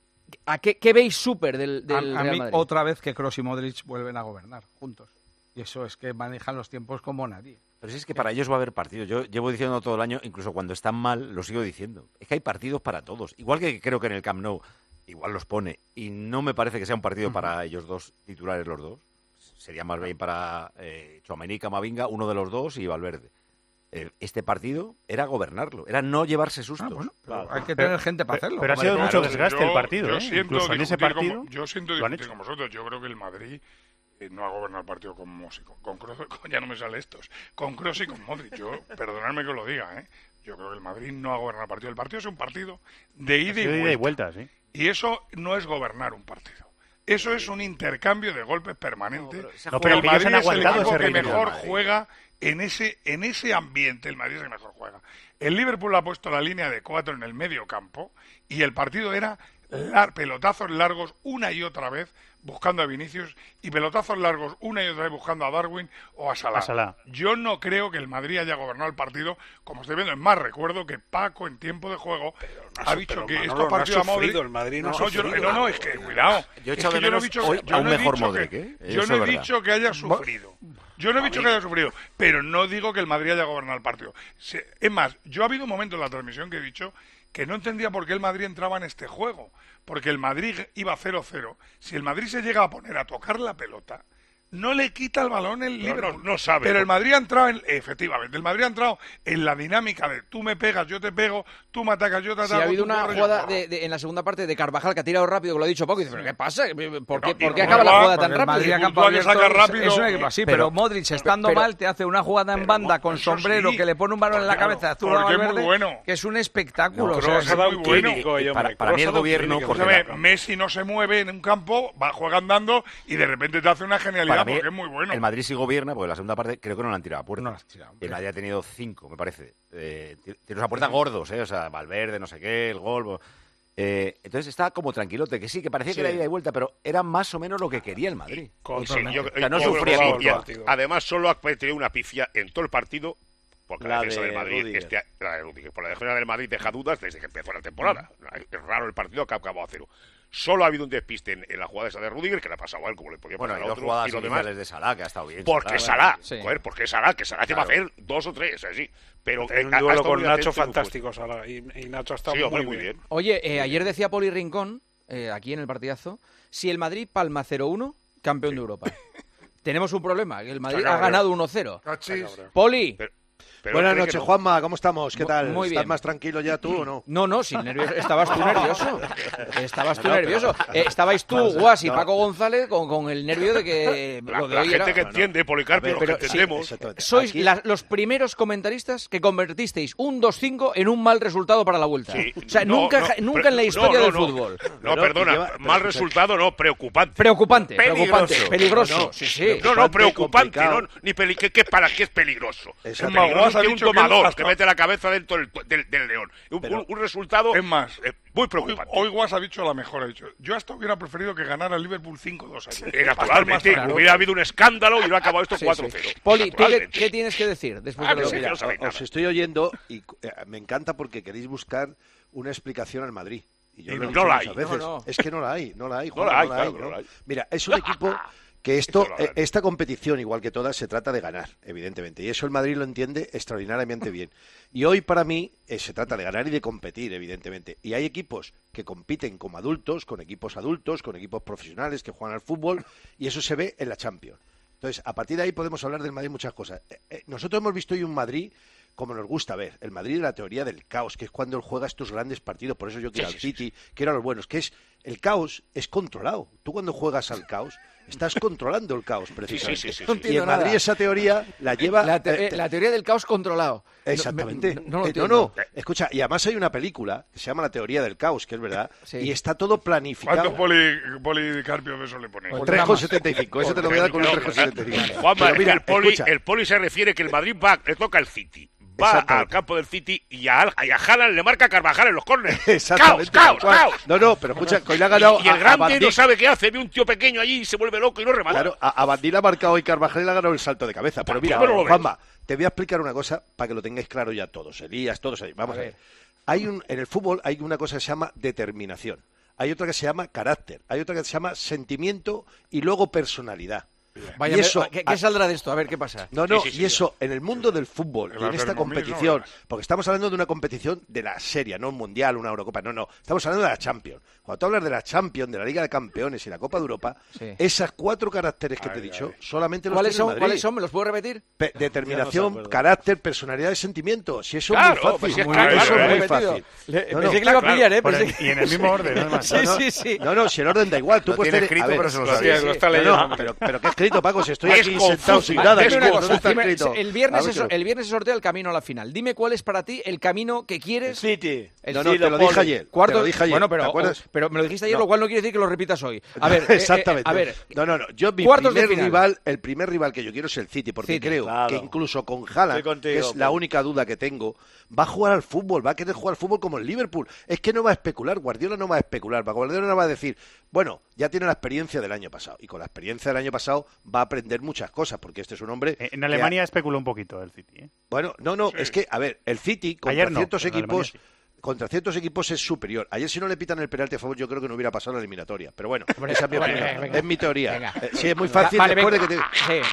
¿Qué veis súper del Real Madrid? Otra vez que Kroos y Modric vuelven a gobernar juntos. Y eso es que manejan los tiempos como nadie. Pero si es que para ellos va a haber partidos. Yo llevo diciendo todo el año, incluso cuando están mal, lo sigo diciendo. Es que hay partidos para todos. Igual que creo que en el Camp Nou, igual los pone. Y no me parece que sea un partido para ellos dos, titulares los dos. Sería más bien para Tchouaméni, Camavinga, uno de los dos y Valverde. Este partido era gobernarlo, era no llevarse sustos. Claro. Hay que tener gente para hacerlo. Pero ha sido mucho desgaste el partido. Yo siento incluso en ese partido. Yo siento discutir con vosotros. Yo creo que el Madrid no ha gobernado el partido con Kroos, ya no me sale estos, con Kroos y con Modric. Yo, perdonadme que os lo diga, yo creo que el Madrid no ha gobernado el partido. El partido es un partido de ida y vuelta. ¿Sí? Y eso no es gobernar un partido. Eso es un intercambio de golpes permanente. Pero el Madrid es el equipo que mejor juega en ese ambiente. El Madrid es el que mejor juega. El Liverpool ha puesto la línea de 4 en el medio campo y el partido era pelotazos largos una y otra vez buscando a Vinicius y pelotazos largos una y otra vez buscando a Darwin o a Salah. Yo no creo que el Madrid haya gobernado el partido como estoy viendo. Es más, recuerdo que Paco en tiempo de juego ha dicho que estos partidos el Madrid no es que cuidado. Yo he echado de menos a un mejor Modric. Yo no he dicho que haya sufrido. Yo no he dicho que haya sufrido, pero no digo que el Madrid haya gobernado el partido. Es más, yo ha habido un momento en la transmisión que he dicho que no entendía por qué el Madrid entraba en este juego. Porque el Madrid iba 0-0. Si el Madrid se llega a poner a tocar la pelota, no le quita el balón el Liverpool. No sabe. Pero el Madrid ha entrado efectivamente, el Madrid ha entrado en la dinámica de tú me pegas, yo te pego, tú me atacas, yo te ataco. Sí, ha habido una jugada en la segunda parte de Carvajal que ha tirado rápido, que lo ha dicho Paco, y dice, ¿pero qué pasa? ¿Por qué acaba la jugada tan rápido? Pero Modric, estando mal, te hace una jugada en banda con sombrero que le pone un balón en la cabeza azul a Valverde, que es un espectáculo. Para mí el gobierno... Messi no se mueve en un campo, juega andando y de repente te hace una genialidad porque es muy bueno. El Madrid sí gobierna, porque la segunda parte creo que no la han tirado a puerta. El Madrid ha tenido 5, me parece. Tiros a puerta gordos, o sea, Valverde, no sé qué, el gol... Entonces estaba como tranquilote, que sí, que parecía que era ida y vuelta, pero era más o menos lo que quería el Madrid. No sufría el partido. Además, solo ha tenido una pifia en todo el partido, porque la defensa del Madrid, la de Rudiger, por la defensa del Madrid deja dudas desde que empezó la temporada. Es raro el partido que ha acabado a 0. Solo ha habido un despiste en la jugada esa de Rudiger, que le ha pasado a él como le podía pasar a otro. Jugadas y lo demás de Salah, que ha estado bien. Porque Salah, porque Salah te va a hacer 2 o 3, así. Pero en un duelo con Nacho fantástico, Salah, y Nacho ha estado muy bien. Oye, ayer decía Poli Rincón, aquí en el partidazo, si el Madrid palma 0-1, campeón de Europa. Tenemos un problema, el Madrid ha ganado 1-0. Poli... Buenas noches, Juanma, ¿cómo estamos? ¿Qué tal? Muy bien. ¿Estás más tranquilo ya tú o no? No, sin nervios. Estabas tú nervioso. Estabais tú, Guas y Paco González con el nervio de que... La gente que entiende, Policarpio, lo que entendemos. Sois los primeros comentaristas que convertisteis un 2-5 en un mal resultado para la vuelta. Sí. O sea, nunca en la historia del fútbol. No, perdona, mal resultado no, preocupante. Peligroso. No, preocupante, ¿para qué es peligroso? Es más, que un tomador que mete la cabeza dentro del león. Un resultado es más, muy preocupante. Hoy Guas ha dicho la mejor, ha dicho. Yo hasta hubiera preferido que ganara el Liverpool 5-2. Naturalmente, hubiera habido un escándalo y hubiera acabado esto 4-0. Poli, ¿qué tienes que decir después de lo que os estoy oyendo y me encanta porque queréis buscar una explicación al Madrid. Y yo lo he dicho muchas veces. Es que no la hay. Mira, es un equipo... que esta competición, igual que todas, se trata de ganar, evidentemente. Y eso el Madrid lo entiende extraordinariamente bien. Y hoy, para mí, se trata de ganar y de competir, evidentemente. Y hay equipos que compiten como adultos, con equipos profesionales que juegan al fútbol, y eso se ve en la Champions. Entonces, a partir de ahí podemos hablar del Madrid muchas cosas. Nosotros hemos visto hoy un Madrid como nos gusta ver, el Madrid de la teoría del caos, que es cuando él juega estos grandes partidos, por eso yo quiero al City, quiero a los buenos, que es el caos es controlado. Tú cuando juegas al caos estás controlando el caos, precisamente. Y en Madrid esa teoría la lleva... La teoría del caos controlado. Exactamente. No. Escucha, y además hay una película que se llama La teoría del caos, que es verdad, y está todo planificado. ¿Cuántos Policarpio eso le pone? 3,75. Eso te lo voy a dar con un 3,75. Juanma, el Poli se refiere que el Madrid le toca al City. Va al campo del City y a Haaland le marca Carvajal en los córneres. Exactamente. ¡Caos! No, pero escucha, que hoy le ha ganado... Y el grande no sabe qué hace, ve un tío pequeño allí y se vuelve loco y no remata. Claro, a Bandil ha marcado hoy Carvajal y le ha ganado el salto de cabeza. Pero mira, Juanma, te voy a explicar una cosa para que lo tengáis claro ya todos. Elías, todos ahí. Vamos a ver. En el fútbol hay una cosa que se llama determinación. Hay otra que se llama carácter. Hay otra que se llama sentimiento y luego personalidad. Vaya, ¿qué saldrá de esto? A ver, ¿qué pasa? Eso, en el mundo del fútbol y en esta competición, porque estamos hablando de una competición de la serie, no un mundial, una Eurocopa, no, estamos hablando de la Champions. Cuando tú hablas de la Champions, de la Liga de Campeones y la Copa de Europa, esas 4 caracteres que te he dicho, solamente los tiene Madrid. ¿Cuáles son? ¿Me los puedo repetir? Determinación, carácter, personalidad y sentimiento. Si eso es muy fácil. Eso es muy fácil. Pensé que le iba a pillar, ¿eh? Y en el mismo orden, además. Sí. No, si el orden da igual. Tú puedes tener escrito, pero se lo sabía. Lo está leyendo. Pero ¿qué escrito, Paco? Si estoy aquí sentado sin nada. El viernes se sortea el camino a la final. Dime cuál es para ti el camino que quieres. City. Te lo dije ayer. Bueno, pero me lo dijiste ayer, lo cual no quiere decir que lo repitas hoy. A ver, exactamente. Yo el primer rival que yo quiero es el City, porque creo que incluso con Haaland, que es la única duda que tengo, va a jugar al fútbol, va a querer jugar al fútbol como el Liverpool. Es que no va a especular, Guardiola no va a especular. Guardiola no va a decir, bueno, ya tiene la experiencia del año pasado, y con la experiencia del año pasado va a aprender muchas cosas, porque este es un hombre... En Alemania especuló un poquito el City, ¿eh? Bueno, es que, a ver, el City contra ciertos equipos es superior. Ayer si no le pitan el penalti a favor, yo creo que no hubiera pasado la eliminatoria. Pero bueno, esa es mi opinión. Es mi teoría. Sí, es muy fácil después de que te...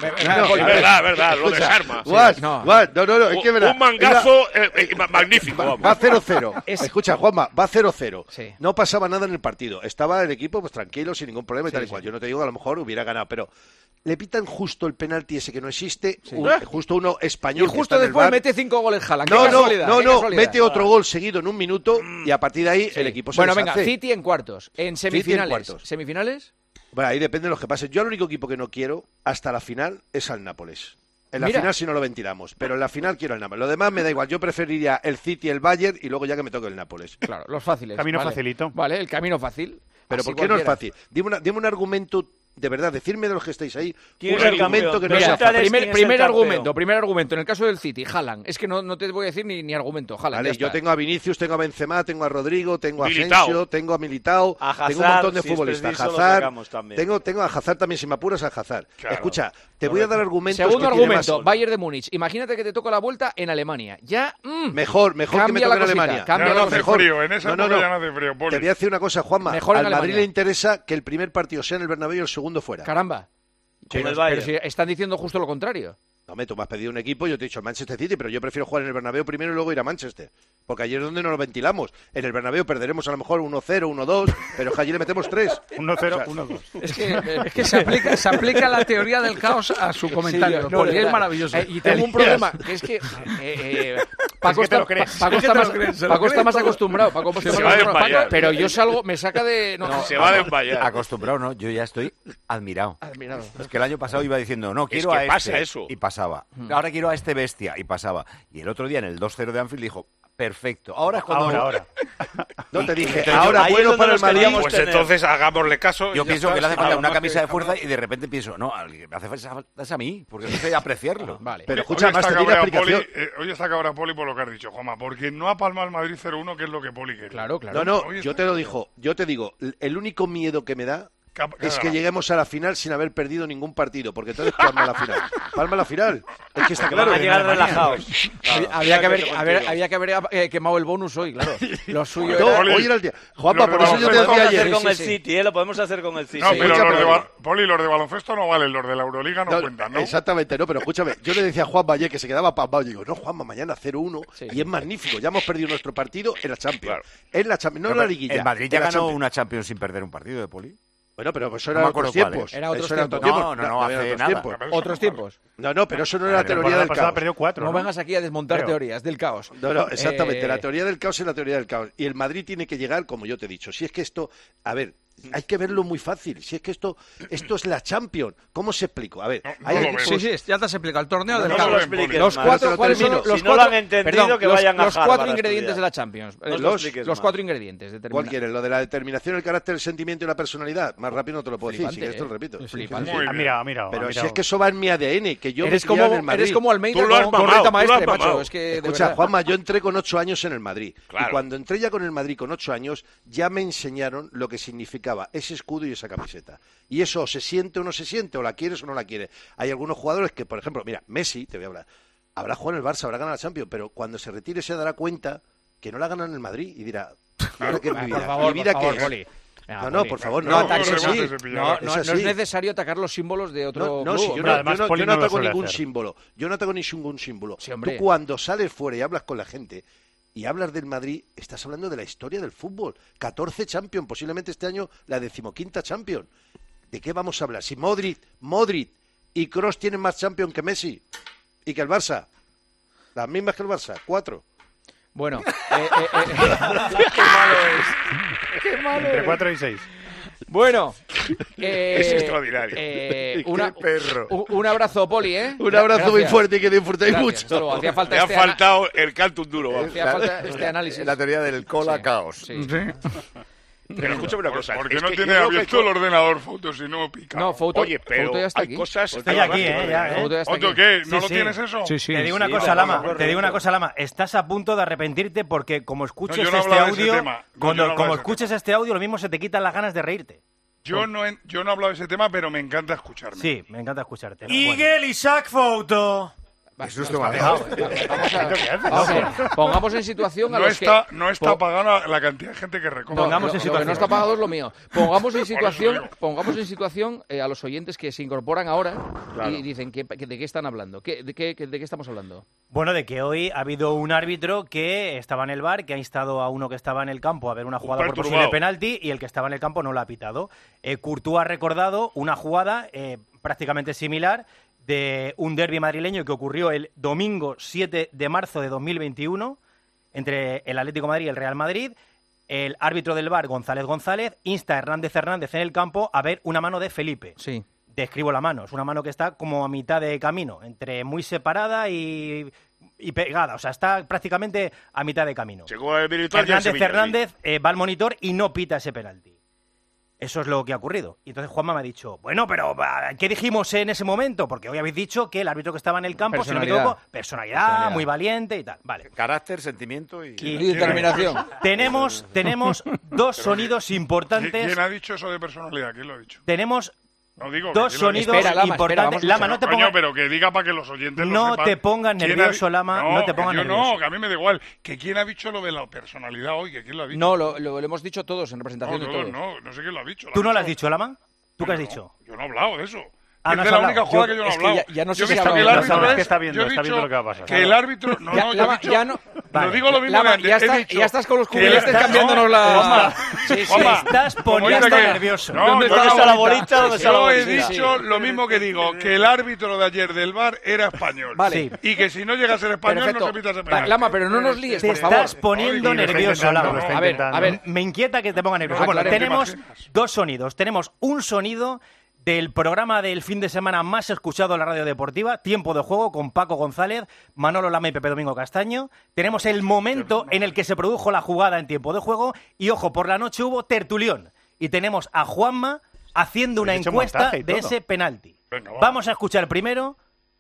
verdad, lo desarma. No, es que verdad. Un mangazo magnífico. Va 0-0. Escucha, Juanma, va 0-0. No pasaba nada en el partido. Estaba el equipo pues tranquilo, sin ningún problema y tal y cual. Yo no te digo que a lo mejor hubiera ganado, pero... Le pitan justo el penalti ese que no existe, justo uno español. Y justo después mete 5 goles Haaland. No, mete otro gol seguido en un minuto y a partir de ahí el equipo se deshace. Bueno, venga, City en cuartos. En semifinales. ¿Semifinales? Bueno, ahí depende de los que pasen. Yo el único equipo que no quiero hasta la final es al Nápoles. En la final si no lo ventilamos, pero en la final quiero el Nápoles. Lo demás me da igual. Yo preferiría el City, el Bayern y luego ya que me toque el Nápoles. Claro, los fáciles. Camino facilito. Vale, el camino fácil. Pero ¿por qué no es fácil? Dime un argumento de verdad, decirme de los que estáis ahí ¿Quién un es el argumento campeón? que no sea fácil. Primer argumento, en el caso del City, Haaland. Es que no te voy a decir ni argumento, Haaland. Vale, yo tengo a Vinicius, tengo a Benzema, tengo a Rodrigo, tengo a Asensio, tengo a Militao, tengo un montón de futbolistas. Hazard, tengo a Hazard también, si me apuras a Hazard. Claro, escucha, te voy a dar argumentos. Segundo argumento, Bayern de Múnich. Imagínate que te toca la vuelta en Alemania. Ya, mejor que me toque en Alemania. Ya no hace frío, en esa época ya no hace frío, Poli. Te voy a decir una cosa, Juanma. Al Madrid le interesa que el primer partido sea en el Bernabéu y el segundo fuera. Caramba. Pero si están diciendo justo lo contrario. No, tú me has pedido un equipo, yo te he dicho Manchester City, pero yo prefiero jugar en el Bernabéu primero y luego ir a Manchester. Porque ayer es donde nos lo ventilamos. En el Bernabéu perderemos a lo mejor 1-0, 1-2, pero es que allí le metemos 3. 1-0, 1-2. Es que se aplica la teoría del caos a su comentario. Sí, es maravilloso. Y tengo un problema, que es que Paco está más acostumbrado. Pero yo salgo, me saca de... se va a desmayar. Acostumbrado, ¿no? Yo ya estoy admirado. Es que el año pasado iba diciendo, no, quiero a pasa eso. Y pasaba. Ahora quiero a este bestia. Y pasaba. Y el otro día en el 2-0 de Anfield dijo, perfecto. Ahora es cuando... Ahora. No te dije, ahora bueno para el Madrid. Pues entonces hagámosle caso. Yo pienso que le hace falta una camisa de fuerza y de repente pienso, no, me hace falta es a mí, porque no sé apreciarlo. Vale. Pero escucha, más te una explicación. Hoy está cabra Poli por lo que has dicho, Juanma, porque no ha palmado el Madrid 0-1, que es lo que Poli quiere. Claro. No, yo te lo digo, el único miedo que me da es que lleguemos a la final sin haber perdido ningún partido, porque entonces palma la final. Palma la final. Es que está claro. Van a llegar relajados. Había que haber quemado el bonus hoy, claro. Lo suyo hoy era el día. Juanpa, por eso yo te decía ayer. Lo podemos hacer con el City. No, pero Poli, los de baloncesto no valen, los de la Euroliga no cuentan, ¿no? Exactamente, no, pero escúchame, yo le decía a Juanpa ayer que se quedaba pasmado. Yo digo, no, Juanpa, mañana 0-1 y es magnífico. Ya hemos perdido nuestro partido en la Champions. En la Champions, no en la liguilla. El Madrid ya ganó una Champions sin perder un partido de Poli. Bueno, pero eso era otros tiempos. Era otros tiempos. No, hace nada. Otros tiempos. No, pero eso no era la teoría del caos. Perdió 4, no vengas aquí a desmontar teorías del caos. No, exactamente. La teoría del caos es la teoría del caos. Y el Madrid tiene que llegar, como yo te he dicho. Si es que esto... A ver, hay que verlo muy fácil. Si es que esto es la Champions. ¿Cómo se explico? A ver, sí, ya te has explicado. El torneo del caos. Los cuatro, ¿cuáles son los no lo han entendido, que vayan a los cuatro ingredientes de la Champions. Los 4 ingredientes. ¿Cuál quieres? ¿Lo de la determinación, el carácter, el sentimiento y la personalidad? Más rápido no te lo puedo decir. Si quieres te lo repito. Mira. Pero si es que eso va en mi ADN, que yo eres como Almeida con Rita Maestre, macho. Escucha, Juanma, yo entré con 8 años en el Madrid. Y cuando entré ya con el Madrid con 8 años, ya me enseñaron lo que significaba ese escudo y esa camiseta. Y eso se siente o no se siente, o la quieres o no la quieres. Hay algunos jugadores que, por ejemplo, mira, Messi, te voy a hablar, habrá jugado en el Barça, habrá ganado la Champions, pero cuando se retire se dará cuenta que no la ganan en el Madrid y dirá, ¿ahora qué es mi vida? ¿Mi vida qué es? No, por favor, no ataques así. No es necesario atacar los símbolos de otro club. Si yo no ataco ningún símbolo. Yo no ataco ningún símbolo. Sí, tú cuando sales fuera y hablas con la gente y hablas del Madrid, estás hablando de la historia del fútbol. 14 Champions, posiblemente este año la 15ª Champions. ¿De qué vamos a hablar? Si Modric y Kroos tienen más Champions que Messi y que el Barça. Las mismas que el Barça, 4. Bueno, qué malo es. Qué malo. Entre 4 y 6. Bueno, es extraordinario. Qué perro. Un abrazo, Poli, ¿eh? Un abrazo muy fuerte y que disfrutéis mucho. Me ha faltado el Cantum duro. Hacía falta este análisis. La teoría del cola caos. Sí. Pero escúchame una cosa. Porque no tiene abierto el ordenador Fotos y no pica. No, Foto. Oye, pero Foto ya está hay aquí. cosas... Estoy aquí, ya. ¿Foto qué? ¿No lo tienes eso? Sí. Te digo una cosa, Lama. Estás a punto de arrepentirte porque como escuches este audio... Como escuches este audio, lo mismo se te quitan las ganas de reírte. Yo no he hablado de ese tema, pero me encanta escucharme. Sí, me encanta escucharte. Miguel Isaac Foto. Qué susto me ha dejado. Pongamos en situación a no los está, que... No está pagada la cantidad de gente que recoge. Pongamos en situación. No está pagado es lo mío. Pongamos en situación a los oyentes que se incorporan ahora y dicen ¿de qué están hablando? ¿De qué estamos hablando? Bueno, de que hoy ha habido un árbitro que estaba en el VAR, que ha instado a uno que estaba en el campo a ver una jugada por posible penalti y el que estaba en el campo no lo ha pitado. Courtois ha recordado una jugada prácticamente similar de un derbi madrileño que ocurrió el domingo 7 de marzo de 2021 entre el Atlético de Madrid y el Real Madrid. El árbitro del VAR, González, insta a Hernández en el campo a ver una mano de Felipe. Sí. Describo la mano. Es una mano que está como a mitad de camino, entre muy separada y pegada. O sea, está prácticamente a mitad de camino. Hernández va al monitor y no pita ese penalti. Eso es lo que ha ocurrido. Y entonces Juanma me ha dicho, bueno, pero ¿qué dijimos en ese momento? Porque hoy habéis dicho que el árbitro que estaba en el campo, si no me equivoco, personalidad, muy valiente y tal. Vale. Carácter, sentimiento y determinación. Tenemos 2 sonidos importantes. ¿Quién ha dicho eso de personalidad? ¿Quién lo ha dicho? Tenemos no digo 2 sonidos importantes. Lama, no te pongas... pero que diga para que los oyentes no sepan. te pongas nervioso, Lama. No te pongas nervioso. No, que a mí me da igual. ¿Que quién ha dicho lo de la personalidad hoy? ¿Que quién lo ha dicho? No, lo hemos dicho todos en representación de todos. No sé quién lo ha dicho. ¿Tú no lo has dicho, Lama? ¿Tú qué has dicho? Yo no he hablado de eso. Ah, no es de la única jugada que yo no he hablado. Ya no sé si está viendo lo que va a pasar. Que el árbitro... No, ya no... Lo digo lo mismo de antes. Ya estás con los cubilestes cambiándonos la... Estás poniendo nervioso. ¿Dónde está la bolita? Yo he dicho lo mismo que digo, que el árbitro de ayer del VAR era español. Vale. Y que si no llega a ser español, no se pita ese penal. Lama, pero no nos líes, por favor. Te estás poniendo nervioso, Lama. A ver, me inquieta que te ponga nervioso. Bueno, tenemos 2 sonidos. Tenemos un sonido del programa del fin de semana más escuchado en la radio deportiva, Tiempo de Juego, con Paco González, Manolo Lama y Pepe Domingo Castaño. Tenemos el momento en el que se produjo la jugada en Tiempo de Juego y, ojo, por la noche hubo tertulión. Y tenemos a Juanma haciendo una encuesta de ese penalti. Vamos a escuchar primero,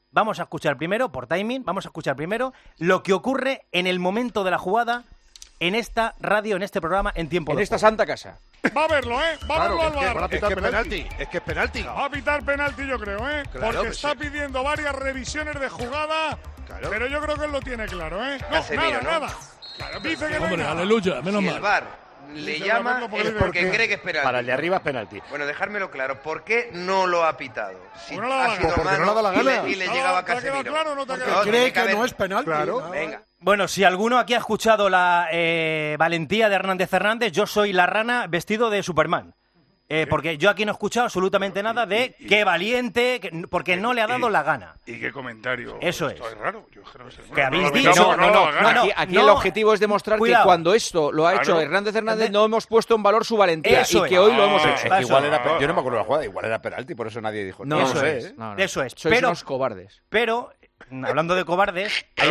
por timing, lo que ocurre en el momento de la jugada en esta radio, en este programa, en Tiempo de Juego. En esta santa casa. Va a verlo, ¿eh? Va a verlo al VAR. Es que es penalti. Va a pitar penalti, yo creo, ¿eh? Claro, porque está pidiendo varias revisiones de jugada, pero yo creo que él lo tiene claro, ¿eh? Nada. Claro, dice que hombre, aleluya, menos mal. El VAR le llama porque cree que es penalti. Para el de arriba es penalti. Bueno, dejármelo claro. ¿Por qué no lo ha pitado? Si no ha sido porque no le da la gana. Y le llegaba a Casemiro. Claro, no te cree que no es penalti. Claro. Venga. Bueno, si alguno aquí ha escuchado la valentía de Hernández, yo soy la rana vestido de Superman. Porque yo aquí no he escuchado absolutamente nada de qué valiente, porque no le ha dado la gana. ¿Y qué comentario? Eso es. Esto es raro. Yo creo que habéis dicho. No. Aquí el objetivo es demostrar que cuando esto lo ha hecho Hernández no hemos puesto en valor su valentía y que hoy lo hemos hecho. Es que igual era, yo no me acuerdo de la jugada, igual era penalti, por eso nadie dijo. Eso es. Sois unos cobardes. Pero hablando de cobardes, hay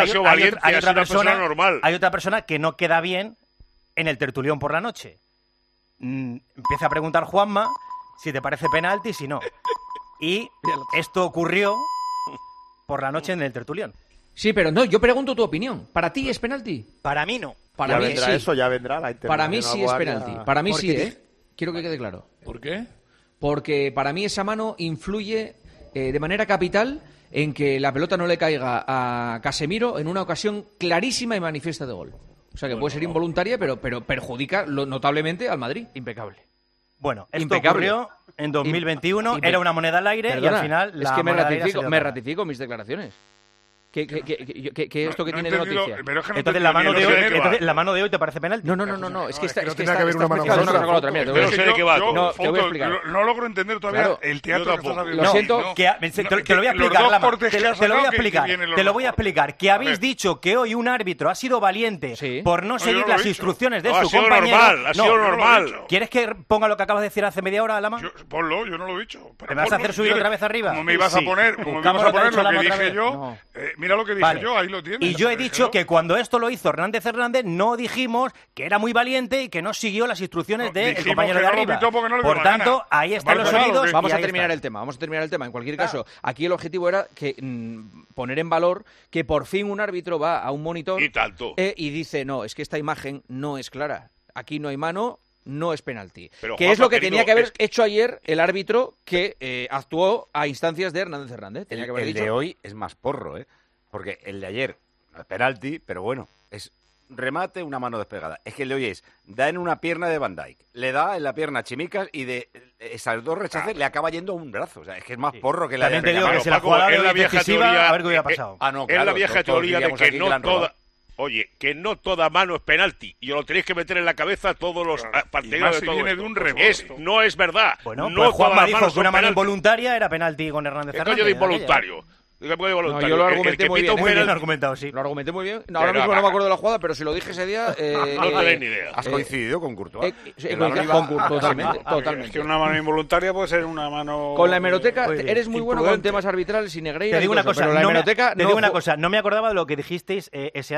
otra persona que no queda bien en el tertulión por la noche. Empieza a preguntar Juanma si te parece penalti, si no. Y esto ocurrió por la noche en el tertulión. Sí, pero no, yo pregunto tu opinión. ¿Para ti es penalti? Para mí no. Para mí sí. Ya vendrá la Para mí sí es penalti. Para mí sí, ¿eh? Quiero que quede claro. ¿Por qué? Porque para mí esa mano influye de manera capital en que la pelota no le caiga a Casemiro en una ocasión clarísima y manifiesta de gol. O sea, que puede ser involuntaria, pero perjudica notablemente al Madrid. Impecable. Bueno, esto ocurrió en 2021, era una moneda al aire. Perdona, y al final es que me ratifico mis declaraciones. ¿Qué esto que tiene de noticia? Entonces la mano de hoy te parece penalti. No. Es que no tiene que haber una mano con la otra. Mira, te voy a explicar. No logro entender todavía el teatro que estás haciendo. Lo siento. Te lo voy a explicar, Lama. Te lo voy a explicar. Que habéis dicho que hoy un árbitro ha sido valiente por no seguir las instrucciones de su compañero. Ha sido normal. ¿Quieres que ponga lo que acabas de decir hace media hora, Lama? Ponlo, yo no lo he dicho. ¿Me vas a hacer subir otra vez arriba? ¿Cómo me ibas a poner lo que dije yo? Mira lo que dije yo, ahí lo tienes. Y yo he dicho que cuando esto lo hizo Hernández no dijimos que era muy valiente y que no siguió las instrucciones del compañero de arriba. Por tanto, ahí están los sonidos. Vamos a terminar el tema. En cualquier caso, aquí el objetivo era que poner en valor que por fin un árbitro va a un monitor y dice, no, es que esta imagen no es clara. Aquí no hay mano, no es penalti. Que es lo que tenía que haber hecho ayer el árbitro que actuó a instancias de Hernández. El de hoy es más porro, ¿eh? Porque el de ayer no es penalti, pero bueno, es remate, una mano despegada. Es que el de hoy da en una pierna de Van Dijk, le da en la pierna a Chimicas y de esas dos rechaces le acaba yendo un brazo. O sea, es que es más porro que la de... También te digo que si la jugada es la vieja teoría, a ver qué hubiera pasado. Es la vieja teoría de que no toda... Oye, que no toda mano es penalti. Y os lo tenéis que meter en la cabeza todos los partidos de todo viene esto. De un rebote. No es verdad. Bueno, no pues Juanma dijo que una mano involuntaria era penalti con Hernández Hernández. ¿Qué coño de involuntario? Yo lo argumenté muy bien. Lo argumenté muy bien. Ahora mismo no me acuerdo de la jugada, pero si lo dije ese día... no tenéis ni idea. ¿Has coincidido con Courtois? Totalmente. Es que una mano involuntaria puede ser una mano... Con la hemeroteca eres muy bueno con temas arbitrales y Negreira. Te digo una cosa, no me acordaba de lo que dijisteis ese año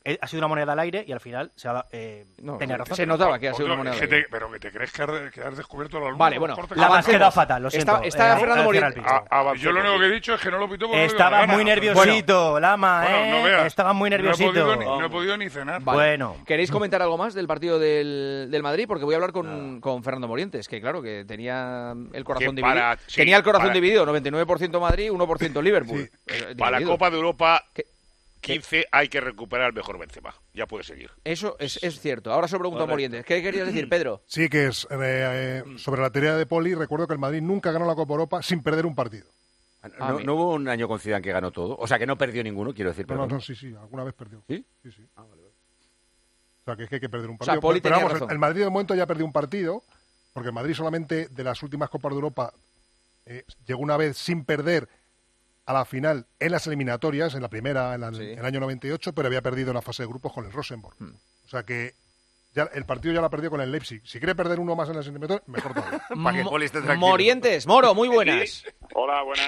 ha sido una moneda al aire y al final tenía razón. Se notaba que ha sido una moneda al aire. Pero que te crees que has descubierto la luz. Vale, bueno. La has quedado fatal, lo siento. Está Fernando Morientes. Yo lo único que he dicho es que no lo pitó porque estaba muy nerviosito, Lama, estaba muy nerviosito. No he podido ni cenar. Vale. Bueno. ¿Queréis comentar algo más del partido del Madrid? Porque voy a hablar con Fernando Morientes, que claro, que tenía el corazón dividido. Tenía el corazón dividido, 99% Madrid, 1% Liverpool. Para la Copa de Europa 15 hay que recuperar el mejor Benzema. Ya puede seguir. Eso es cierto. Ahora se lo pregunto a Morientes. ¿Qué querías decir, Pedro? Sí, que es sobre la teoría de Poli, recuerdo que el Madrid nunca ganó la Copa Europa sin perder un partido. ¿No hubo un año con Zidane que ganó todo? O sea, que no perdió ninguno, quiero decir. No, sí, alguna vez perdió. ¿Sí? Sí. Ah, vale. O sea, que es que hay que perder un O partido. sea, Poli pero tenía vamos, razón. el Madrid de momento ya perdió un partido, porque el Madrid solamente de las últimas Copas de Europa llegó una vez sin perder a la final en las eliminatorias, en la primera, en el año 98, pero había perdido en la fase de grupos con el Rosenborg. O sea que ya el partido ya lo ha perdido con el Leipzig. Si quiere perder uno más en las eliminatorias, mejor todavía. Para que Poli esté tranquilo. Morientes, Moro, muy buenas. Hola, buenas.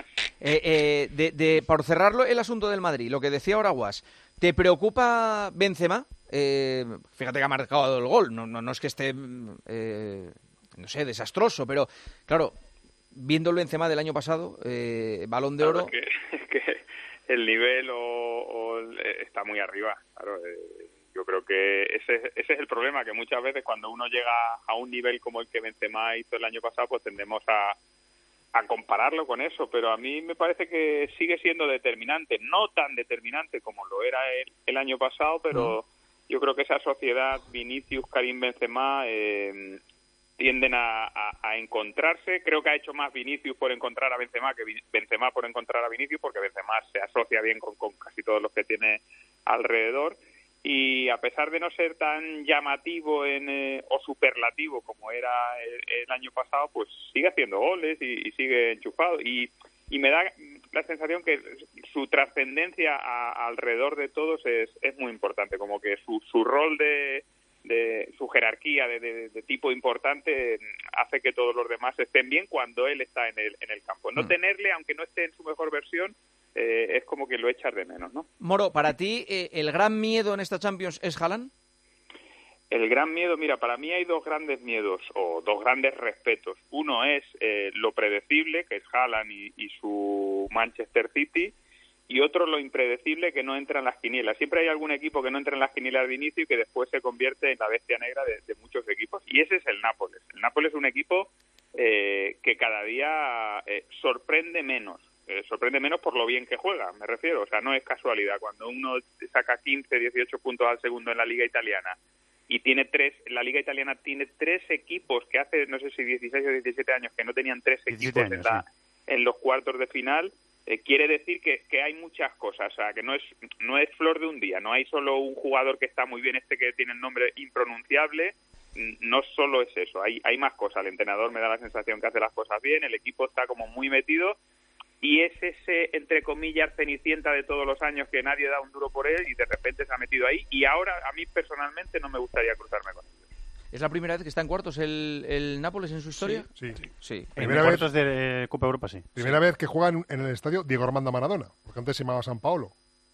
Por cerrarlo el asunto del Madrid, lo que decía ahora Guas, ¿te preocupa Benzema? Fíjate que ha marcado el gol, no es que esté, no sé, desastroso, pero claro, viendo el Benzema del año pasado, Balón de Oro... Es que el nivel está muy arriba, claro. Yo creo que ese es el problema, que muchas veces cuando uno llega a un nivel como el que Benzema hizo el año pasado, pues tendemos a compararlo con eso, pero a mí me parece que sigue siendo determinante, no tan determinante como lo era el año pasado, pero yo creo que esa sociedad Vinicius, Karim, Benzema tienden a encontrarse. Creo que ha hecho más Vinicius por encontrar a Benzema que Benzema por encontrar a Vinicius, porque Benzema se asocia bien con casi todos los que tiene alrededor. Y a pesar de no ser tan llamativo o superlativo como era el año pasado, pues sigue haciendo goles y sigue enchufado. Y me da la sensación que su trascendencia alrededor de todos es muy importante, como que su rol de su jerarquía de tipo importante hace que todos los demás estén bien cuando él está en el campo. No tenerle, aunque no esté en su mejor versión, es como que lo echas de menos, ¿no? Moro, ¿para ti el gran miedo en esta Champions es Haaland? El gran miedo, mira, para mí hay dos grandes miedos o dos grandes respetos. Uno es lo predecible, que es Haaland y su Manchester City, y otro lo impredecible, que no entra en las quinielas. Siempre hay algún equipo que no entra en las quinielas de inicio y que después se convierte en la bestia negra de muchos equipos. Y ese es el Nápoles. El Nápoles es un equipo que cada día sorprende menos. Sorprende menos por lo bien que juega, me refiero. O sea, no es casualidad. Cuando uno saca 15, 18 puntos al segundo en la Liga Italiana y la Liga Italiana tiene 3 equipos que hace, no sé si 16 o 17 años, que no tenían 3 equipos en los cuartos de final, quiere decir que hay muchas cosas. O sea, que no es flor de un día. No hay solo un jugador que está muy bien, que tiene el nombre impronunciable. No solo es eso, hay más cosas. El entrenador me da la sensación que hace las cosas bien, el equipo está como muy metido. Y es ese, entre comillas, cenicienta de todos los años que nadie da un duro por él y de repente se ha metido ahí. Y ahora, a mí personalmente, no me gustaría cruzarme con él. ¿Es la primera vez que está en cuartos el Nápoles en su historia? Sí. Primera vez de Copa Europa, sí. Primera vez que juega en el estadio Diego Armando Maradona, porque antes se llamaba San Paolo.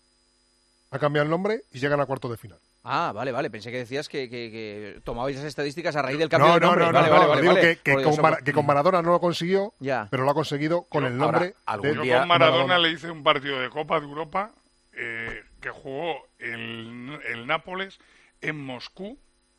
Ha cambiado el nombre y llegan a cuartos de final. Ah, vale. Pensé que decías que tomabais esas estadísticas a raíz del cambio de nombre. No. Digo que con Maradona no lo consiguió, pero lo ha conseguido con el nombre. Yo con Maradona le hice un partido de Copa de Europa que jugó el Nápoles en Moscú.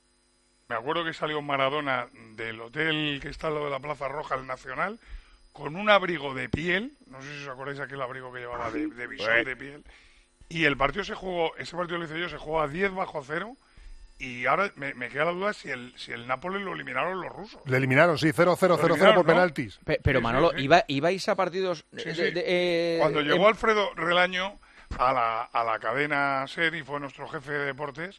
Me acuerdo que salió Maradona del hotel que está al lado de la Plaza Roja, el Nacional, con un abrigo de piel. No sé si os acordáis aquel abrigo que llevaba de visor de piel. Y ese partido lo hice yo, se jugó a 10-0, y ahora me queda la duda si el Nápoles lo eliminaron los rusos. Le eliminaron, sí, 0-0 por penaltis. Pero Manolo, ¿ibais a partidos...? Cuando llegó Alfredo Relaño a la cadena SER y fue nuestro jefe de deportes,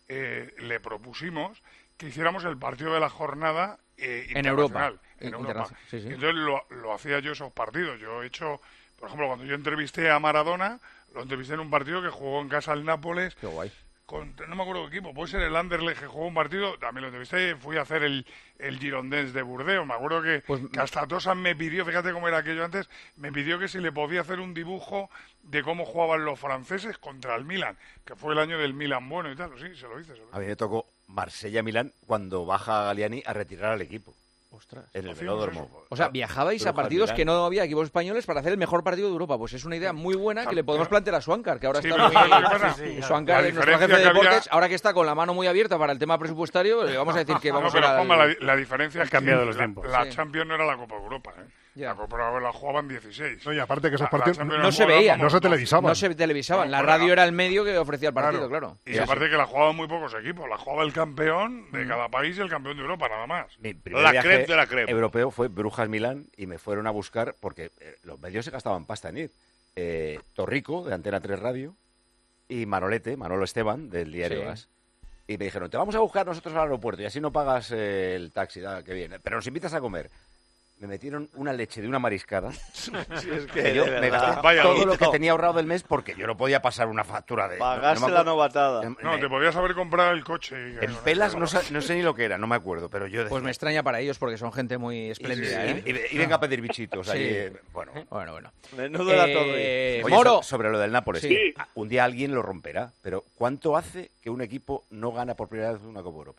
le propusimos que hiciéramos el partido de la jornada en Europa. Entonces lo hacía yo esos partidos. Yo he hecho, por ejemplo, cuando yo entrevisté a Maradona, lo entrevisté en un partido que jugó en casa al Nápoles. Qué guay. no me acuerdo qué equipo, puede ser el Anderlecht, que jugó un partido, también lo entrevisté, fui a hacer el Girondins de Burdeos, me acuerdo que hasta Tosan me pidió, fíjate cómo era aquello antes, me pidió que si le podía hacer un dibujo de cómo jugaban los franceses contra el Milan, que fue el año del Milan bueno y tal, sí, se lo hice. A mí me tocó Marsella-Milán cuando baja Galliani a retirar al equipo. Ostras. En el Velódromo. O sea, viajabais a partidos que no había equipos españoles para hacer el mejor partido de Europa. Pues es una idea muy buena que le podemos plantear a Swankar, que ahora está muy... Swankar, nuestro jefe de deportes, ahora que está con la mano muy abierta para el tema presupuestario, le vamos a decir que vamos a... La diferencia es que cambiado los tiempos. La Champions no era la Copa Europa, La Copa Europa la jugaban 16. No, y aparte que esos partidos no se veían. No se televisaban. No se televisaban. La radio era el medio que ofrecía el partido, claro. Y aparte que la jugaban muy pocos equipos. La jugaba el campeón de cada país y el campeón de Europa, nada más. La crep de la crep. Europeo fue Brujas-Milán y me fueron a buscar porque los medios se gastaban pasta en ir. Torrico, de Antena 3 Radio, y Manolo Esteban, del diario AS. Y me dijeron, te vamos a buscar nosotros al aeropuerto y así no pagas el taxi, que viene, pero nos invitas a comer. Me metieron una leche de una mariscada. Es que yo me gasté todo lo que tenía ahorrado del mes porque yo no podía pasar una factura de... Pagarse la novatada. No, te podías haber comprado el coche. En Pelas no sé ni lo que era, no me acuerdo, pero yo... Pues me extraña para ellos porque son gente muy espléndida, y venga a pedir bichitos. Ahí, bueno. Menudo era todo. Oye, Moro. Sobre lo del Nápoles. Sí. Un día alguien lo romperá, pero ¿cuánto hace que un equipo no gana por primera vez una Copa Europa?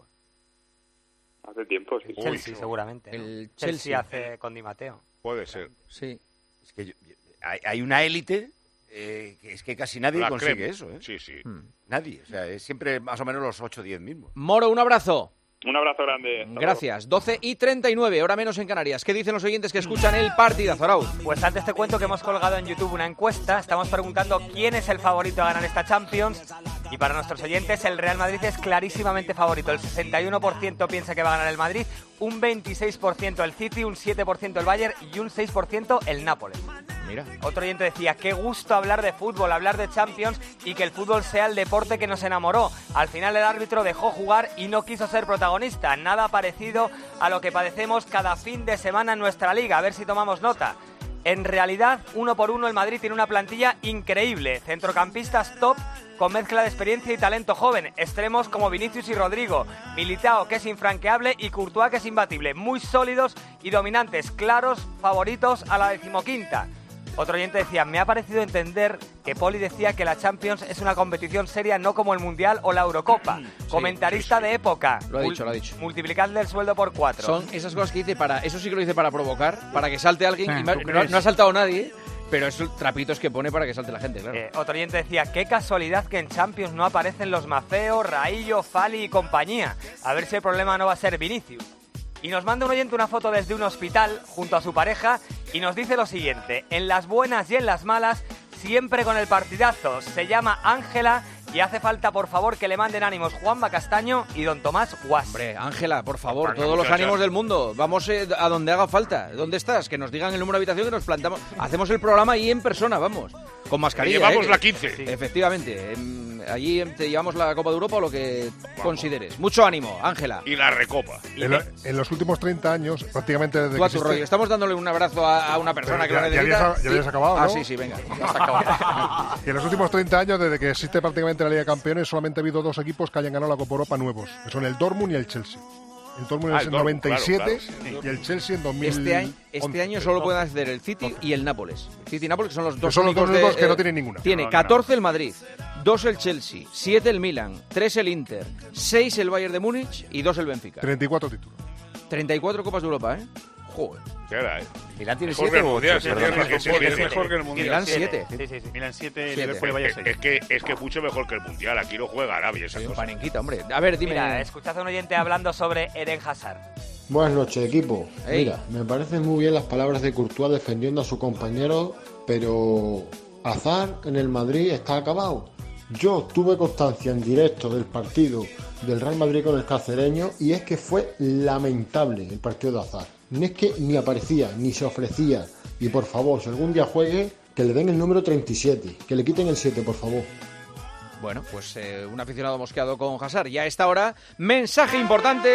Hace tiempo, sí. El Chelsea, seguramente. El Chelsea hace con Di Matteo. Puede ser. Sí. Es que hay una élite que es que casi nadie consigue eso, ¿eh? Sí, sí. Nadie. O sea, es siempre más o menos los 8 o 10 mismos. Moro, un abrazo. Un abrazo grande. Gracias. 12:39, hora menos en Canarias. ¿Qué dicen los oyentes que escuchan el partidazo, Arauz? Pues antes te cuento que hemos colgado en YouTube una encuesta. Estamos preguntando quién es el favorito a ganar esta Champions. Y para nuestros oyentes, el Real Madrid es clarísimamente favorito. El 61% piensa que va a ganar el Madrid, un 26% el City, un 7% el Bayern y un 6% el Nápoles. Mira. Otro oyente decía, qué gusto hablar de fútbol, hablar de Champions y que el fútbol sea el deporte que nos enamoró. Al final el árbitro dejó jugar y no quiso ser protagonista. Nada parecido a lo que padecemos cada fin de semana en nuestra liga. A ver si tomamos nota. En realidad, uno por uno, el Madrid tiene una plantilla increíble. Centrocampistas top con mezcla de experiencia y talento joven. Extremos como Vinicius y Rodrigo. Militao, que es infranqueable, y Courtois, que es imbatible. Muy sólidos y dominantes. Claros favoritos a la 15ª. Otro oyente decía, me ha parecido entender que Poli decía que la Champions es una competición seria, no como el Mundial o la Eurocopa. Comentarista de época. Lo ha dicho. Multiplicadle el sueldo por 4. Son esas cosas que dice eso sí que lo dice para provocar, para que salte alguien. Y no ha saltado nadie, pero es trapitos que pone para que salte la gente, claro. Otro oyente decía, qué casualidad que en Champions no aparecen los Mafeo, Raillo, Fali y compañía. A ver si el problema no va a ser Vinicius. Y nos manda un oyente una foto desde un hospital junto a su pareja y nos dice lo siguiente, en las buenas y en las malas, siempre con el partidazo. Se llama Ángela y hace falta, por favor, que le manden ánimos Juanma Castaño y don Tomás Guas. Hombre, Ángela, por favor, todos los ánimos del mundo. Vamos a donde haga falta. ¿Dónde estás? Que nos digan el número de habitación, que nos plantamos. Hacemos el programa ahí en persona, vamos. Con mascarilla. Llevamos la 15. Sí. Efectivamente. Allí te llevamos la Copa de Europa o lo que consideres. Mucho ánimo, Ángela. Y la Recopa. En los últimos 30 años, prácticamente desde que existe... Estamos dándole un abrazo a una persona que lo necesita. Ya habías acabado, ¿no? Ah, sí, venga. Ya está acabado. Y en los últimos 30 años, desde que existe prácticamente la Liga de Campeones, solamente ha habido 2 equipos que hayan ganado la Copa Europa nuevos. Que son el Dortmund y el Chelsea. El Dortmund en el 97 y el Chelsea en 2000. Este año solo pueden acceder el City y el Nápoles. City y Nápoles, que son los dos únicos que no tienen ninguna. Tiene 14 el Madrid, 2 el Chelsea, 7 el Milan, 3 el Inter, 6 el Bayern de Múnich y 2 el Benfica. 34 títulos. 34 Copas de Europa, ¿eh? Joder. ¿Qué era, Milán tiene 7 o 8. Es mejor que el Mundial. Milán 7. Sí. Milán 7, Liverpool y Bayern 6. Es que mucho mejor que el Mundial. Aquí lo juega Arabia. Sí, un panenquita, hombre. A ver, dime. Mira, escuchad a un oyente hablando sobre Eden Hazard. Buenas noches, equipo. Mira, me parecen muy bien las palabras de Courtois defendiendo a su compañero, pero Hazard en el Madrid está acabado. Yo tuve constancia en directo del partido del Real Madrid con el cacereño y es que fue lamentable el partido de Hazard. No es que ni aparecía, ni se ofrecía. Y por favor, si algún día juegue, que le den el número 37, que le quiten el 7, por favor. Bueno, pues un aficionado mosqueado con Hazard. Y a esta hora, mensaje importante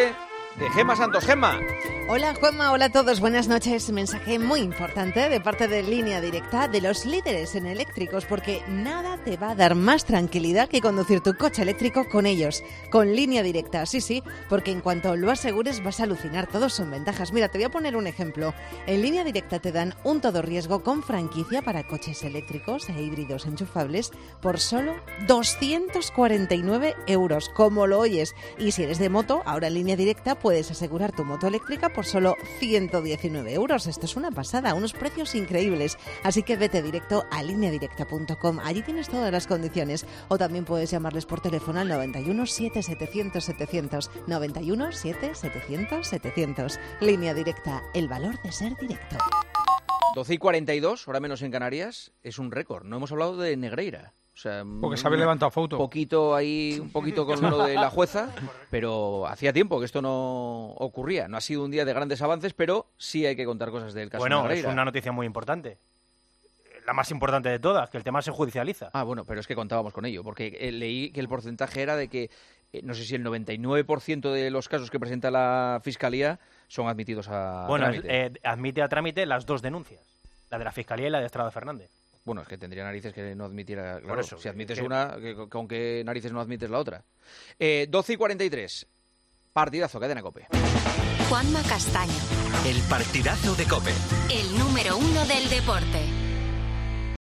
de Gemma Santos. Gemma. Hola Juanma, hola a todos, buenas noches. Mensaje muy importante de parte de Línea Directa, de los líderes en eléctricos, porque nada te va a dar más tranquilidad que conducir tu coche eléctrico con ellos, con Línea Directa. Sí, porque en cuanto lo asegures vas a alucinar, todos son ventajas. Mira, te voy a poner un ejemplo. En Línea Directa te dan un todo riesgo con franquicia para coches eléctricos e híbridos enchufables por solo 249 euros, como lo oyes. Y si eres de moto, ahora en Línea Directa puedes asegurar tu moto eléctrica por solo 119 euros. Esto es una pasada, unos precios increíbles. Así que vete directo a lineadirecta.com. Allí tienes todas las condiciones. O también puedes llamarles por teléfono al 91 7700 700. 91 7700 700. Línea Directa, el valor de ser directo. 12:42, hora menos en Canarias, es un récord. No hemos hablado de Negreira. O sea, porque se había levantado foto. Un poquito con lo de la jueza, pero hacía tiempo que esto no ocurría. No ha sido un día de grandes avances, pero sí hay que contar cosas del caso Negreira. Bueno, es una noticia muy importante. La más importante de todas, que el tema se judicializa. Ah, bueno, pero es que contábamos con ello, porque leí que el porcentaje era de que, no sé si el 99% de los casos que presenta la Fiscalía son admitidos a trámite. Bueno, admite a trámite las dos denuncias, la de la Fiscalía y la de Estrada Fernández. Bueno, es que tendría narices que no admitiera... Claro, por eso, si admites una, ¿con qué narices no admites la otra? 12:43, partidazo, cadena COPE. Juanma Castaño. El partidazo de COPE. El número 1 del deporte.